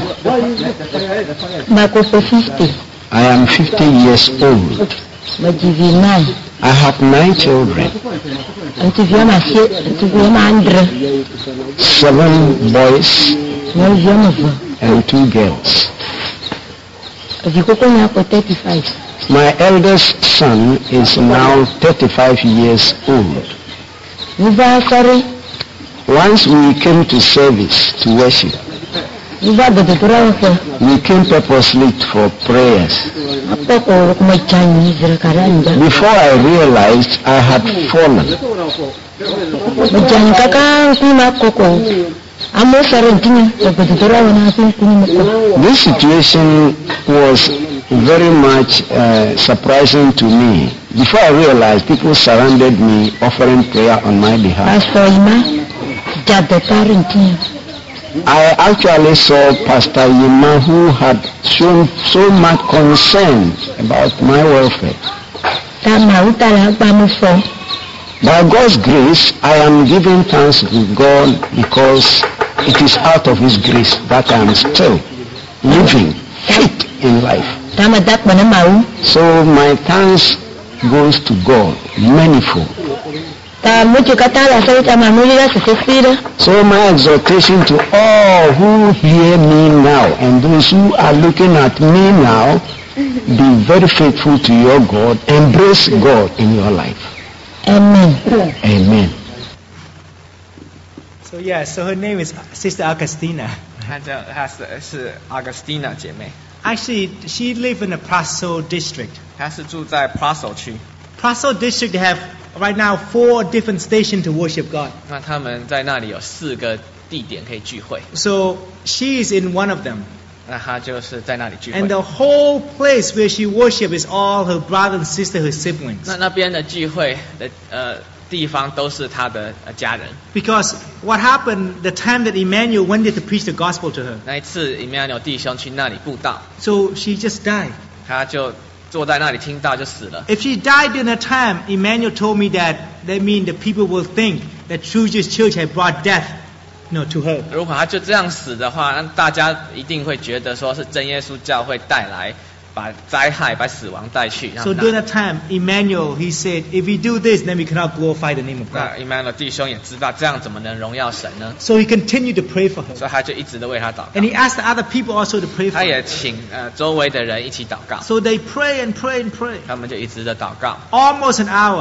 Mako fifty. I am fifty years old. Majivina. I have nine children, Antivia Masie. Antivia Mandre. seven boys Nolvia Mova. and two girls. Vikoko Nyako thirty-five. My eldest son is now thirty-five years old. Viva sorry. Once we came to service to worship, Viva Bodotora Wako. we came purposely for prayers. Apoko Kumachani Zirakaranja. Before I realized I had fallen, Majani Kaka Kuma Koko. Amo Sarantini. Bodotora Wana Kuma. this situation was very much uh, surprising to me. Before I realized, people surrounded me offering prayer on my behalf. Pastor Ima. Jado Parentini. I actually saw Pastor Yima, who had shown so much concern about my welfare. Tama Utala Bamufo. By God's grace, I am giving thanks to God because it is out of His grace that I am still living fit in life. Tama Dak Manamau. So my thanks goes to God manifold. Ta mucho katala sa tama mulila sa sesira. So my exhortation to all who hear me now and those who are looking at me now, be very faithful to your God. Embrace God in your life. Amen. Amen. So yeah, so her name is Sister Augustina. 他叫他是是 Augustina 姐妹， Actually, she lived in the Praso district. 她是住在 Praso 区。 Praso district they have right now four different stations to worship God. 那他们在那里有四个地点可以聚会， So she is in one of them. 那她就是在那里聚会 And。the whole place where she worship is all her brother and sister, her siblings. 那那边的聚会的呃地方都是她的呃家人。 Because what happened the time that Emmanuel went there to preach the gospel to her. 那一次 Emmanuel 弟兄去那里布道， So she just died. 他就坐在那里听到就死了。 If she died during that time, Emmanuel told me that that means the people will think that True Jesus Church had brought death, you know, to her. 如果他就这样死的话，那大家一定会觉得说是真耶稣教会带来把灾害、把死亡带去。让 So 那 during that time, Emmanuel, he said, if we do this, then we cannot glorify the name of 那 God. Emmanuel 弟兄也知道这样怎么能荣耀神呢？ So he continued to pray for 所 her. 以他就一直的为他祷告 And。he asked the other people also to pray for 他也 her. 请呃周围的人一起祷告， So they pray and pray and pray. 他们就一直的祷告。 Almost an hour.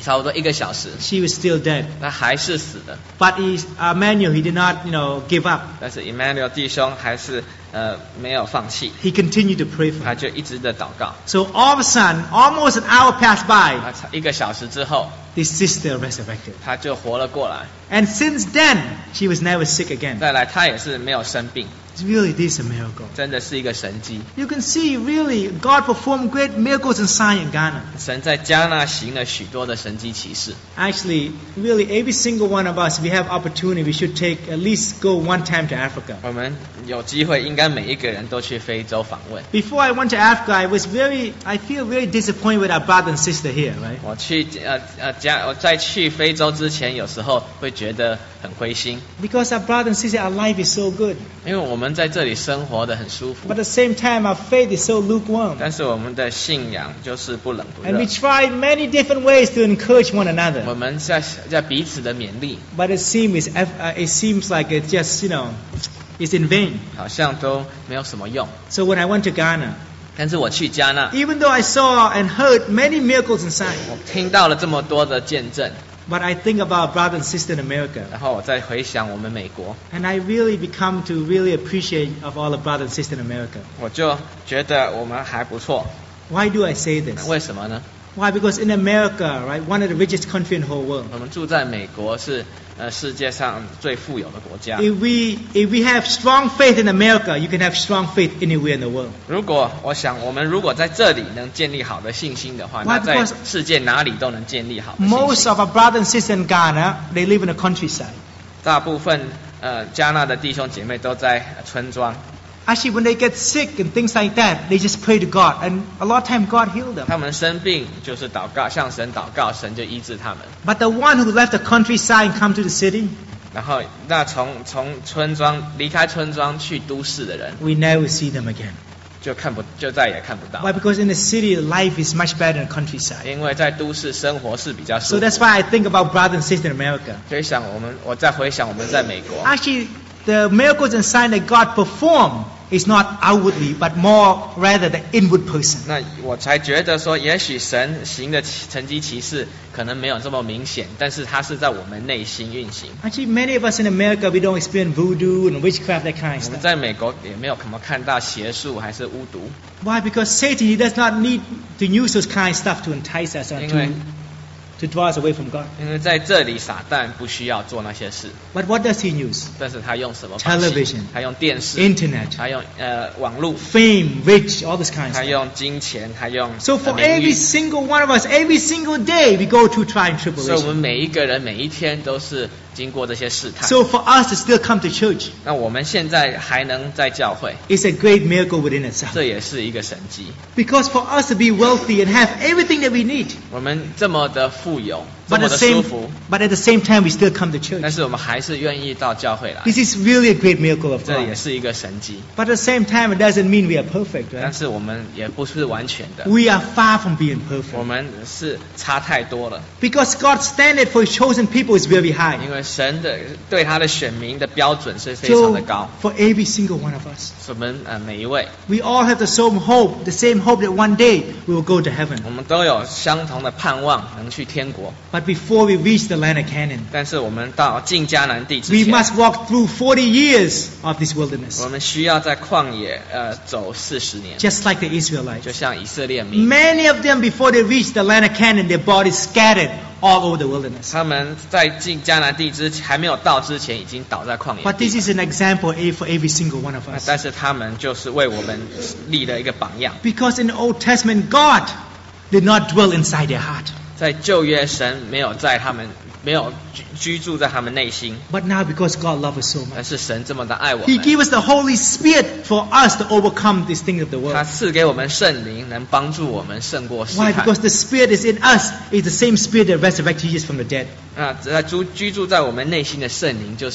差不多一个小时， she was still dead. 那还是死的。 But he, uh, Manuel, he did not, you know, give up. 但是 Emmanuel 弟兄还是呃没有放弃， He continued to pray for 他 her. 就一直的祷告。 So all of a sudden, almost an hour passed by, 那才一个小时之后， this sister resurrected. 他就活了过来。 And since then, she was never sick again. 再来，他也是没有生病， Really, this is a miracle. 真的是一个神迹。 You can see, really, God performed great miracles in Sai and Ghana. 神在加纳行了许多的神迹奇事。 Actually, really, every single one of us, we have opportunity, we should take at least go one time to Africa. 我们有机会，应该每一个人都去非洲访问。 Before I went to Africa, I was very, I feel very disappointed with our brother and sister here, right? 我去呃呃加我在去非洲之前，有时候会觉得很灰心， Because our brother and sister, our life is so good. 因为我们在这里生活的很舒服 But，at the same time, our faith is so lukewarm. 但是我们的信仰就是不冷不 And 热 we。try many different ways to encourage one 我 another. 们在在彼此的勉励， But it seems, uh, it seems like it's just, you know, it's in vain. 好像都没有什么用。 So when I went to Ghana, 但是我去加纳， even though I saw and heard many miracles and signs, 我听到了这么多的见证， but I think about our brother and sister in America. 然后我再回想我们美国， And I really become to really appreciate of all the brother and sister in America. 我就觉得我们还不错。 Why do I say this? 为什么呢？ Why? Because in America, right, one of the richest country in the whole world. 我们住在美国是呃世界上最富有的国家。 If we if we have strong faith in America, you can have strong faith anywhere in the world. 如果我想，我们如果在这里能建立好的信心的话， Why? 那在 Because 世界哪里都能建立好的信 Most 心。 of our brothers and sisters in Ghana, they live in the countryside. 大部分呃加纳的弟兄姐妹都在村庄， Actually, when they get sick and things like that, they just pray to God, and a lot of time God healed them. 他们生病就是祷告，向神祷告，神就医治他们。 But the one who left the countryside and come to the city, 然后那从从村庄离开村庄去都市的人， we never see them again. 就看不就再也看不到 Why? Because in the city, life is much better than the countryside. 因为在都市生活是比较 So 舒服。 that's why I think about brothers and sisters in America. 所以想我们，我再回想我们在美国， Actually, the miracles and signs that God performed is not outwardly, but more rather the inward person. 那我才觉得说，也许神行的奇神迹奇事可能没有这么明显，但是它是在我们内心运行。 Actually, many of us in America, we don't experience voodoo and witchcraft, that kind of 我们 stuff. 在美国也没有什么看到邪术还是巫毒， Why? Because Satan, he does not need to use those kind of stuff to entice us or 因为 to, to draw us away from God. 因为在这里撒旦不需要做那些事， But what does he use? 但是他用什么方式 Television 他用电视， Internet, 他用呃网络， fame, rich, all this kind of 他 stuff. 用金钱，他用 So 呃 for 名 every 誉。 single one of us, every single day, we go through trial and 所以我们 tribulation. 每一个人每一天都是经过这些试探。 So for us to still come to church, 那我们现在还能在教会， it's a great miracle within itself. 这也是一个神迹。 Because for us to be wealthy and have everything that we need, 我们这么的富有，这 but 么 at the 的舒 same, 服， but at the same time, we still come to church. 但是我们还是愿意到教会来， This is really a great miracle of 这也 God. 是一个神迹。 But at the same time, it doesn't mean we are perfect, 但 right? 是我们也不是完全的， We are far from being 我 perfect. 们是差太多了。 Because God's standard for His chosen people is very high. 因为神的对他的选民的标准是非常的 So 高， for every single one of us, 我们呃每一位， we all have the same hope, the same hope that one day we will go to heaven. 我们都有相同的盼望，能去天国。 But before we reach the land of Canaan, 但是我们到进迦南地之 we 前， must walk through forty years of this wilderness, 我们需要在旷野呃走四十年， just like the 就 Israelites. 像以色列民， Many of them, before they reach the land of Canaan, their bodies scattered all over the wilderness. 他们在进迦南地之还没有到之前，已经倒在旷野 But this 地。 is an example for every single one of 那 us. 但是他们就是为我们立了一个榜样。 Because in the Old Testament, God did not dwell inside their heart. 在旧约，神没有在他们没有居居住在他们内心， But now, because God loves us so 但 much, 是神这么的爱我 He 们， gave us the Holy Spirit for us to overcome these things of the 他 world. 赐给我们圣灵，能帮助我们胜过试 Why? 探。 Because the Spirit is in us. It's the same Spirit that resurrected Jesus from the dead. 那在住居住在我们内心的圣灵，就是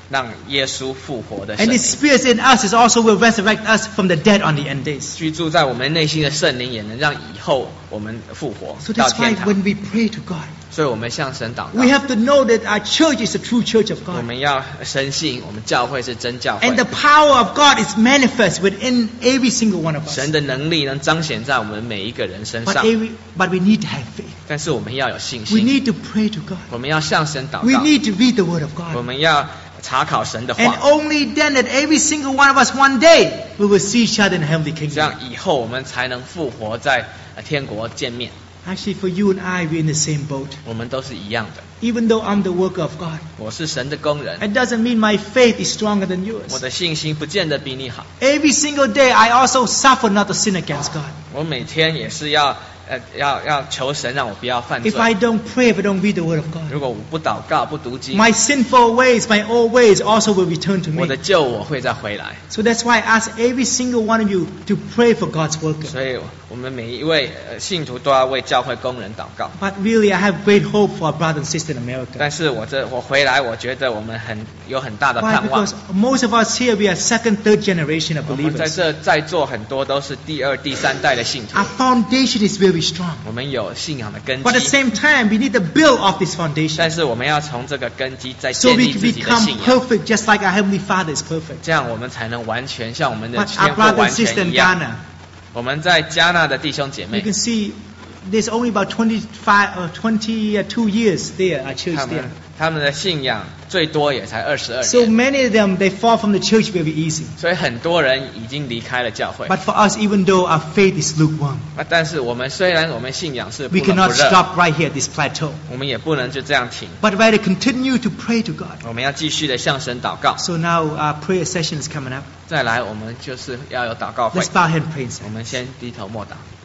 让耶稣复活的 And 圣 the 灵。 Spirit in us is also will resurrect us from the dead on the end days. 居住在我们内心的圣灵，也能让以后我们复活 So 到 that's why 天堂。 when we pray to God, 所以我们向神祷 we 告， have to know that our church is the true church of 我 God. 们要深信我们教会是真教 And 会 the，power of God is manifest within every single one of us. 神的能力能彰显在我们每一个人身 But, 上。 every, but we need to have faith. 但是我们要有信 We 心， need to pray to God. 我们要向神祷 We 告， need to read the Word of 我 God. 们要查考神的 And 话， only then that every single one of us one day we will see each other in the heavenly 这 kingdom. 样以后我们才能复活在呃天国见面。 Actually, for you and I, we're in the same boat. 我们都是一样的， Even though I'm the worker of God, 我是神的工人， it doesn't mean my faith is stronger than 我 yours. 的信心不见得比你好。 Every single day, I also suffer not to sin against God. 我每天也是要呃要要求神让我不要犯罪 If。I don't pray, if I don't read the Word of 如 God, 果我不祷告不读经， my sinful ways, my old ways also will return to 我 me. 的旧我会再回来。 So that's why I ask every single one of you to pray for God's worker. 所以我们每一位呃信徒都要为教会工人祷告。 But really, I have great hope for our brothers and sisters in America. 但是我这我回来，我觉得我们很有很大的 Why? 盼望 Because。most of us here, we are second, third generation of 我们在 believers. 这在座很多都是第二、第三代的信徒 Our，foundation is very strong. 我们有信仰的根 But at the 基， same time, we need to build off this foundation 但是我们要从这个根基再 so 建 we 立 can 自己的 become 信仰， perfect just like our Heavenly Father is perfect. 这样我们才能完全像我们的 But 天 our 父 brother 完 and sister 全 in 一样。 Ghana, 我们在加纳的弟兄姐 you 妹， can see there's only about twenty-five or twenty-two years there, our church 他 there. 们他们的信仰最多也才二十二 So 年， many of them, they fall from the church very easy. 所以很多人已经离开了教会。 But for us, even though our faith is lukewarm, 啊，但是我们虽然我们信仰是不 we 冷不 cannot 热， stop right here at this plateau. 我们也不能就这样停， But rather continue to pray to God. 我们要继续的向神祷告。 So now our prayer session is coming up. 再来，我们就是要有祷告会 Let's，bow our head and pray. 我们先低头默祷。